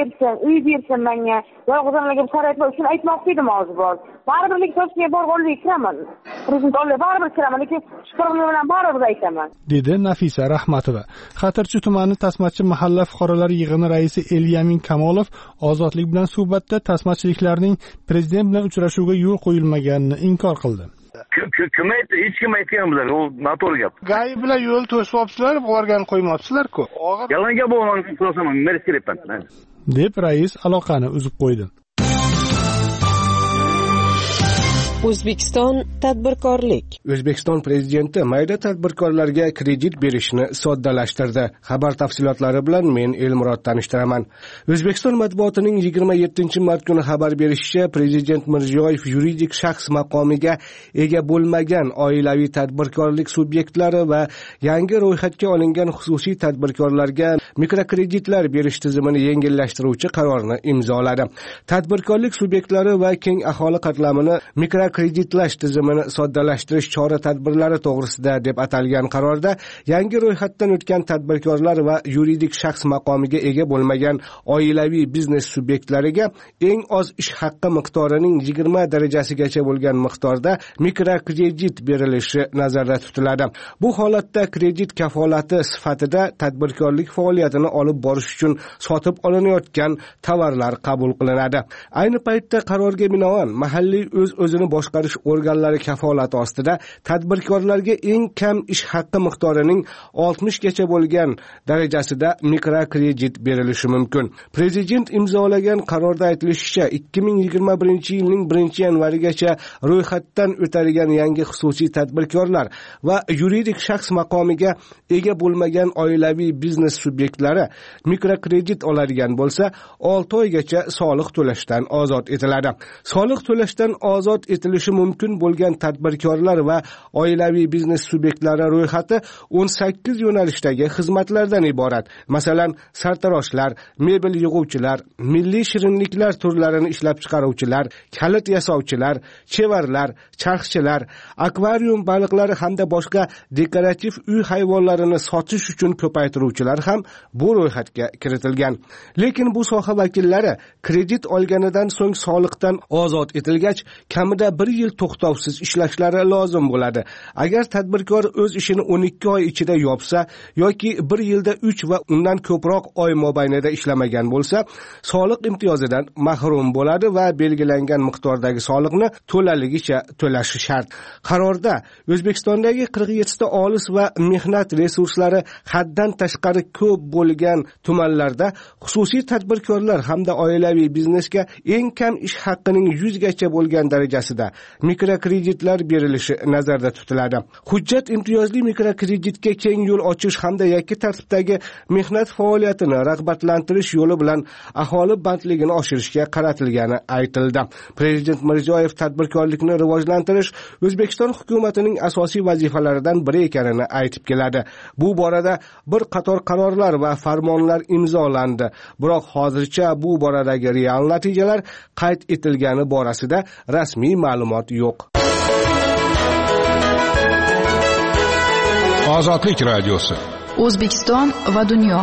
bersin menga. Yolg'izlarga sharoitlar uchun aytmoqchi edim hozir bor. Baribir Toshkentga borib kiraman. Prezident olib baribir kiraman, lekin shukrlik bilan baribir aytaman, dedi Nafisa Rahmatova. Xatirchi tumani Tasmachi mahalla fuqarolari yig'ini raisi Elyamin Kamolov ozodlik bilan suhbatda tasmachiliklarning prezident bilan uchrashuviga yo'l qo'yilmaganini inkor qildi. Kim aytdi? Hech kim aytgan bilan, u noto'g'ri gap. G'ay bilan yo'l to'sibsizlar, borgan qo'ymabsizlar-ku. Yalan gap bo'lgan, so'rasaman, men kerakman, deb rais aloqani uzib qo'ydi. O'zbekiston tadbirkorlik. O'zbekiston prezidenti mayda tadbirkorlarga kredit berishni soddalashtirdi. Xabar tafsilotlari bilan men Elmurod tanishtiraman. O'zbekiston matbuotining 27-mart kuni xabar berishicha, prezident Mirziyoyev yuridik shaxs maqomiga ega bo'lmagan oilaviy tadbirkorlik subyektlari va yangi ro'yxatga olingan xususiy tadbirkorlarga mikrokreditlar berish tizimini yengillashtiruvchi qarorni imzoladi. Tadbirkorlik subyektlari va keng aholi qatlamini kreditlash tizimini soddalashtirish chora-tadbirlari to'g'risida deb atalgan qarorda yangi ro'yxatdan o'tgan tadbirkorlar va yuridik shaxs maqomiga ega bo'lmagan oilaviy biznes subyektlariga eng oz ish haqqi miqdorining 20 darajasigacha bo'lgan miqdorda mikrokredit berilishi nazarda tutiladi. Bu holatda kredit kafolati sifatida tadbirkorlik faoliyatini olib borish uchun sotib olinayotgan tovarlar qabul qilinadi. Ayni paytda qarorga binoan mahalliy o'zini boshqarish organlari kafolati ostida tadbirkorlarga eng kam ish haqqi miqdorining 60 gacha bo'lgan darajasida mikrokredit berilishi mumkin. Prezident imzolagan qarorda aytilishicha, 2021-yilning 1-yanvarigacha ro'yxatdan o'tarilgan yangi xususiy tadbirkorlar va yuridik shaxs maqomiga ega bo'lmagan oilaviy biznes subyektlari mikrokredit oladigan bo'lsa, 6 oygacha soliq to'lashdan ozod etiladi. Soliq to'lashdan ozod etilishi mumkin bo'lgan tadbirkorlar va oilaviy biznes subyektlari ro'yxati 18 yo'nalishdagi xizmatlardan iborat. Masalan, sartaroshlar, mebel yig'uvchilar, milliy shirinliklar turlarini ishlab chiqaruvchilar, kalit yasovchilar, chevarlar, charxchilar, akvarium baliqlari hamda boshqa dekorativ uy hayvonlarini sotish uchun ko'paytiruvchilar ham bu ro'yxatga kiritilgan. Lekin bu soha vakillari kredit olganidan so'ng soliqdan ozod etilgach, kamida 1 yil to'xtovsiz ishlashlari lozim bo'ladi. Agar tadbirkor o'z ishini 12 oy ichida yopsa yoki 1 yilda 3 va undan ko'proq oy mobaynida ishlamagan bo'lsa, soliq imtiyozidan mahrum bo'ladi va belgilangan miqdordagi soliqni to'laligicha to'lashi shart. Qarorda O'zbekistondagi 47 ta olis va mehnat resurslari haddan tashqari ko'p bo'lgan tumanlarda xususiy tadbirkorlar hamda oilaviy biznesga eng kam ish haqqining 100 gacha bo'lgan darajasida mikrokreditlar berilishi nazarda tutiladi. Hujjat imtiyozli mikrokreditga keng yo'l ochish hamda yakka tartibdagi mehnat faoliyatini rag'batlantirish yo'li bilan aholi bandligini oshirishga qaratilgani aytildi. Prezident Mirziyoyev tadbirkorlikni rivojlantirish O'zbekiston hukumatining asosiy vazifalaridan biri ekanini aytib keladi. Bu borada bir qator qarorlar va farmonlar imzolandi. Biroq hozircha bu boradagi real natijalar qayd etilgani borasida rasmiy ma'lumot yo'q. Ozodlik radiosi. O'zbekiston va dunyo.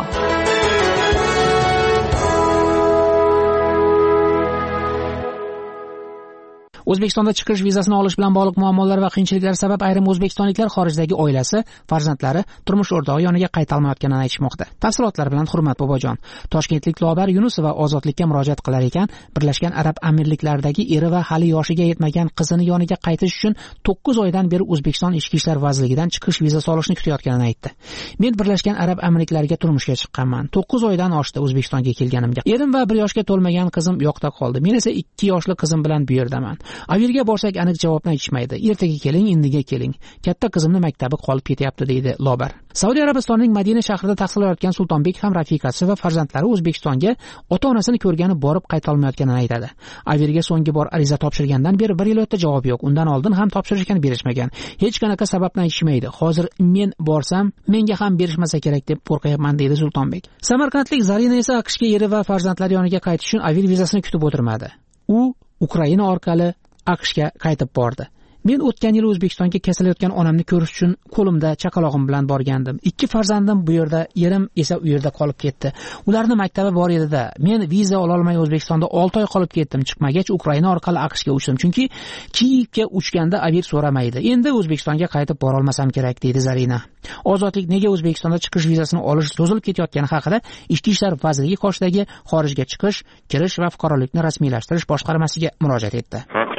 O'zbekistonda chiqish vizasini olish bilan bog'liq muammolar va qiyinchiliklar sabab ayrim o'zbekistonliklar xorijdagi oilasi, farzandlari, turmush o'rtog'i yoniga qayta olmayotganini aytishmoqda. Tafsilotlar bilan Hurmat Bobojon. Toshkentlik Lobar Yunusova ozodlikka murojaat qilar ekan, Birlashgan Arab Amirliklaridagi eri va hali yoshiga yetmagan qizini yoniga qaytish uchun 9 oydan beri O'zbekiston Ichki ishlar vazirligidan chiqish vizasi olishni kutayotganini aytdi. Men Birlashgan Arab Amirliklariga turmushga chiqqanman. 9 oydan oshdi O'zbekistonga kelganimga. Erim va 1 yoshga to'lmagan qizim yoqda qoldi. Men esa 2 yoshli qizim bilan bu yerdaman. Avirga borsak aniq javobni aytishmaydi. Ertaga keling, indiga keling. Katta qizimni maktabi qolib ketyapti deydi Lobar. Saudiya Arabistonining Madina shahrida tahsil olayotgan Sultonbek ham rafiqasi va farzandlari O'zbekistonga ota-onasini ko'rgani borib qayta olmayotganini aytadi. Avirga so'nggi bor ariza topshirgandan beri 1 yil o'tdi, javob yo'q. Undan oldin ham topshirishgan berishmagan. Hech qanaqa sababni aytishmaydi. Hozir men borsam, menga ham berishmasa kerak deb qo'rqayapman deydi Sultonbek. Samarqandlik Zarina esa AQShga eri va farzandlari yoniga qaytish uchun avil vizasini kutib o'tirmadi. U Ukraina orqali AQShga qaytib bordi. Men o'tgan yil O'zbekistonga kasalayotgan onamni ko'rish uchun qo'limda chaqalog'im bilan borgandim. 2 farzandim bu yerda, erim esa u yerda qolib ketdi. Ularning maktabi bor edi-da. Men viza ola olmay O'zbekistonda 6 oy qolib ketdim. Chiqmagach Ukraina orqali AQShga uchdim. Chunki Kiyevga uchganda avir so'ramaydi. Endi O'zbekistonga qaytib bora olmasam kerak deydi Zarina. Ozodlik nega O'zbekistonda chiqish vizasini olish cho'zilib ketayotgani haqida Ichki ishlar vazirligi qoshidagi xorijga chiqish, kirish va fuqarolikni rasmiylashtirish boshqarmasiga murojaat etdi.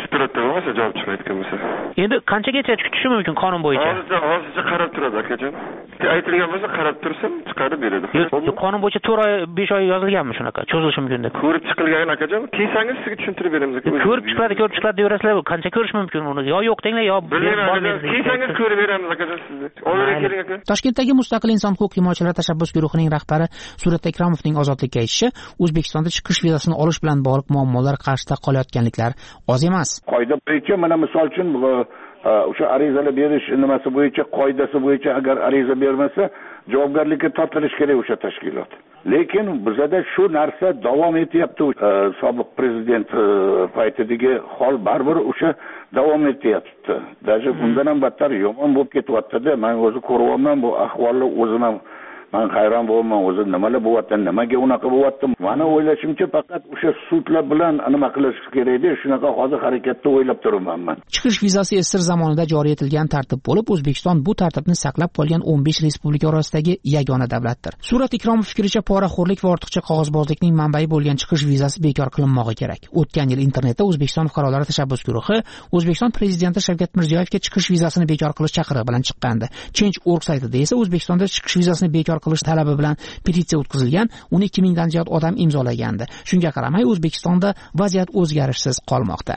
Javob chiqmayotgan bo'lsa. Endi qanchagacha chiqishi mumkin qonun bo'yicha? Hozircha qarab turadi akajon. Aytilgan bo'lsa qarab tursin, chiqarib beradi. Qonun bo'yicha 4 oy, 5 oy yozilganmi shunaqa? Cho'zilishi mumkin deb. Ko'rib chiqilgan akajon. Kelsangiz sizga tushuntirib beramiz aka. Ko'rib chiqiladi deyorasizlar. Qancha ko'rish mumkin uni? Yo yo'q denglar, yo bilmayman. Kelsangiz ko'rib beramiz akajon sizni. Oldinga keling aka. Toshkentdagi Mustaqil inson huquq himoyachilari tashabbus guruhining rahbari Surat Ikromovning ozodlikka aytishicha, O'zbekistonda chiqish vizasini olish bilan bog'liq muammolar qarshida qolayotganliklar oz emas. Qoida bo'yicha mana misol uchun o'sha arizalar berish nimasi bo'yicha, qoidasi bo'yicha agar ariza bermasa, javobgarlikka tortilish kerak o'sha tashkilot. Lekin bizda shu narsa davom etyapti. Sobiq prezident paytidagi hol baribir o'sha davom etyapti. Даже bundan ham battar yomon bo'lib ketyapti-da. Men o'zi ko'ryapman bu ahvolni, o'zim ham men hayron bo'lman, o'zi nimalar bo'lyapti, nimaga unaqa bo'lyapti. Meni o'ylashimcha faqat o'sha sudlar bilan nima qilish kerak-da, shunaqa hozir harakatda o'ylab turibman men. Chiqish vizasi SSR zamonida joriy etilgan tartib bo'lib, O'zbekiston bu tartibni saqlab qolgan 15 respublika orasidagi yagona davlatdir. Surat Ikromov fikricha, poraxo'rlik va ortiqcha qog'ozbozlikning manbai bo'lgan chiqish vizasi bekor qilinmog'i kerak. O'tgan yil internetda O'zbekiston fuqarolari tashabbus guruhi O'zbekiston prezidenti Shavkat Mirziyoyevga chiqish vizasini bekor qilish chaqirig'i bilan chiqqandi. Change.org saytida esa O'zbekistonda chiqish vizasini bekor qilish talabi bilan petitsiya o'tkazilgan, uni 2000 dan ziyod odam imzolagandi. Shunga qaramay O'zbekistonda vaziyat o'zgarishsiz qolmoqda.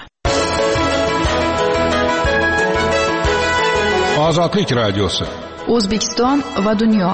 Ozodlik radiosi. O'zbekiston va dunyo.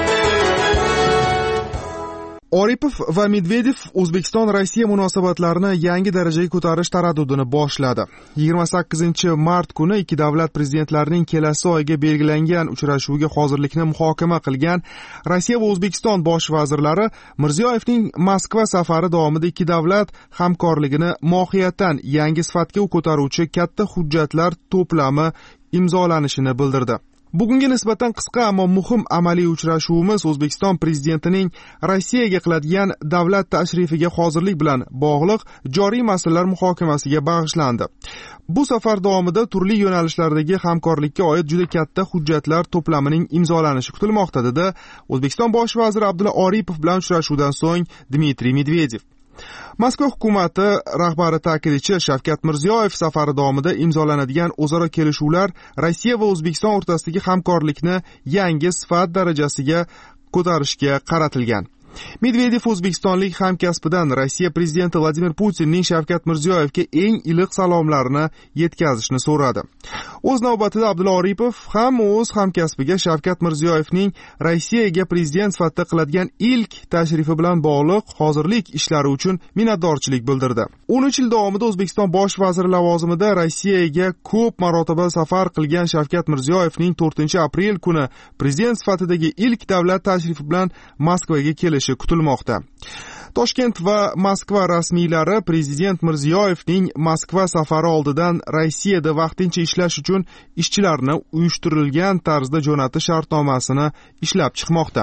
Oripov va Medvedev O'zbekiston-Rossiya munosabatlarini yangi darajaga ko'tarish taraddudini boshladi. 28-mart kuni ikki davlat prezidentlarining kelasi oyga belgilangan uchrashuviga hozirlikni muhokama qilgan Rossiya va O'zbekiston bosh vazirlari Mirziyoyevning Moskva safari davomida ikki davlat hamkorligini mohiyatan yangi sifatga ko'taruvchi katta hujjatlar to'plami imzolanishini bildirdi. Bugungi nisbatan qisqa ammo muhim amaliy uchrashuvimiz O'zbekiston prezidentining Rossiyaga qiladigan davlat tashrifiga hozirlik bilan bog'liq joriy masalalar muhokamasiga bag'ishlandi. Bu safar davomida turli yo'nalishlardagi hamkorlikka oid juda katta hujjatlar to'plamining imzolanishi kutilmoqda, dedi O'zbekiston bosh vaziri Abdulla Oripov bilan uchrashuvdan so'ng Dmitriy Medvedev. Moskva hukumati rahbari ta'kidchi Shavkat Mirziyoyev safari davomida imzolanadigan o'zaro kelishuvlar Rossiya va O'zbekiston o'rtasidagi hamkorlikni yangi sifat darajasiga ko'tarishga qaratilgan. Medvedev o'zbekistonlik hamkasbidan Rossiya prezidenti Vladimir Putinning Shavkat Mirziyoyevga eng iliq salomlarini yetkazishni so'radi. O'z navbatida Abdulla Oripov ham o'z hamkasbiga Shavkat Mirziyoyevning Rossiyaga prezident sifatida qiladigan ilk tashrifi bilan bog'liq hozirlik ishlari uchun minnatdorchilik bildirdi. 13 yil davomida O'zbekiston bosh vaziri lavozimida Rossiyaga ko'p marotaba safar qilgan Shavkat Mirziyoyevning 4-aprel kuni prezident sifatidagi ilk davlat tashrifi bilan Moskvaga kelishi kutilmoqda. Toshkent va Moskva rasmiylari prezident Mirziyoyevning Moskva safari oldidan Rossiyada vaqtincha ishlash uchun ishchilarni uyushtirilgan tarzda jo'natish shartnomasini ishlab chiqmoqda.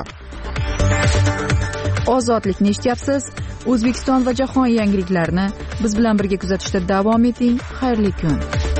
Ozodlikni eshityapsiz. O'zbekiston va jahon yangiliklarini biz bilan birga kuzatishda davom eting. Xayrli kun.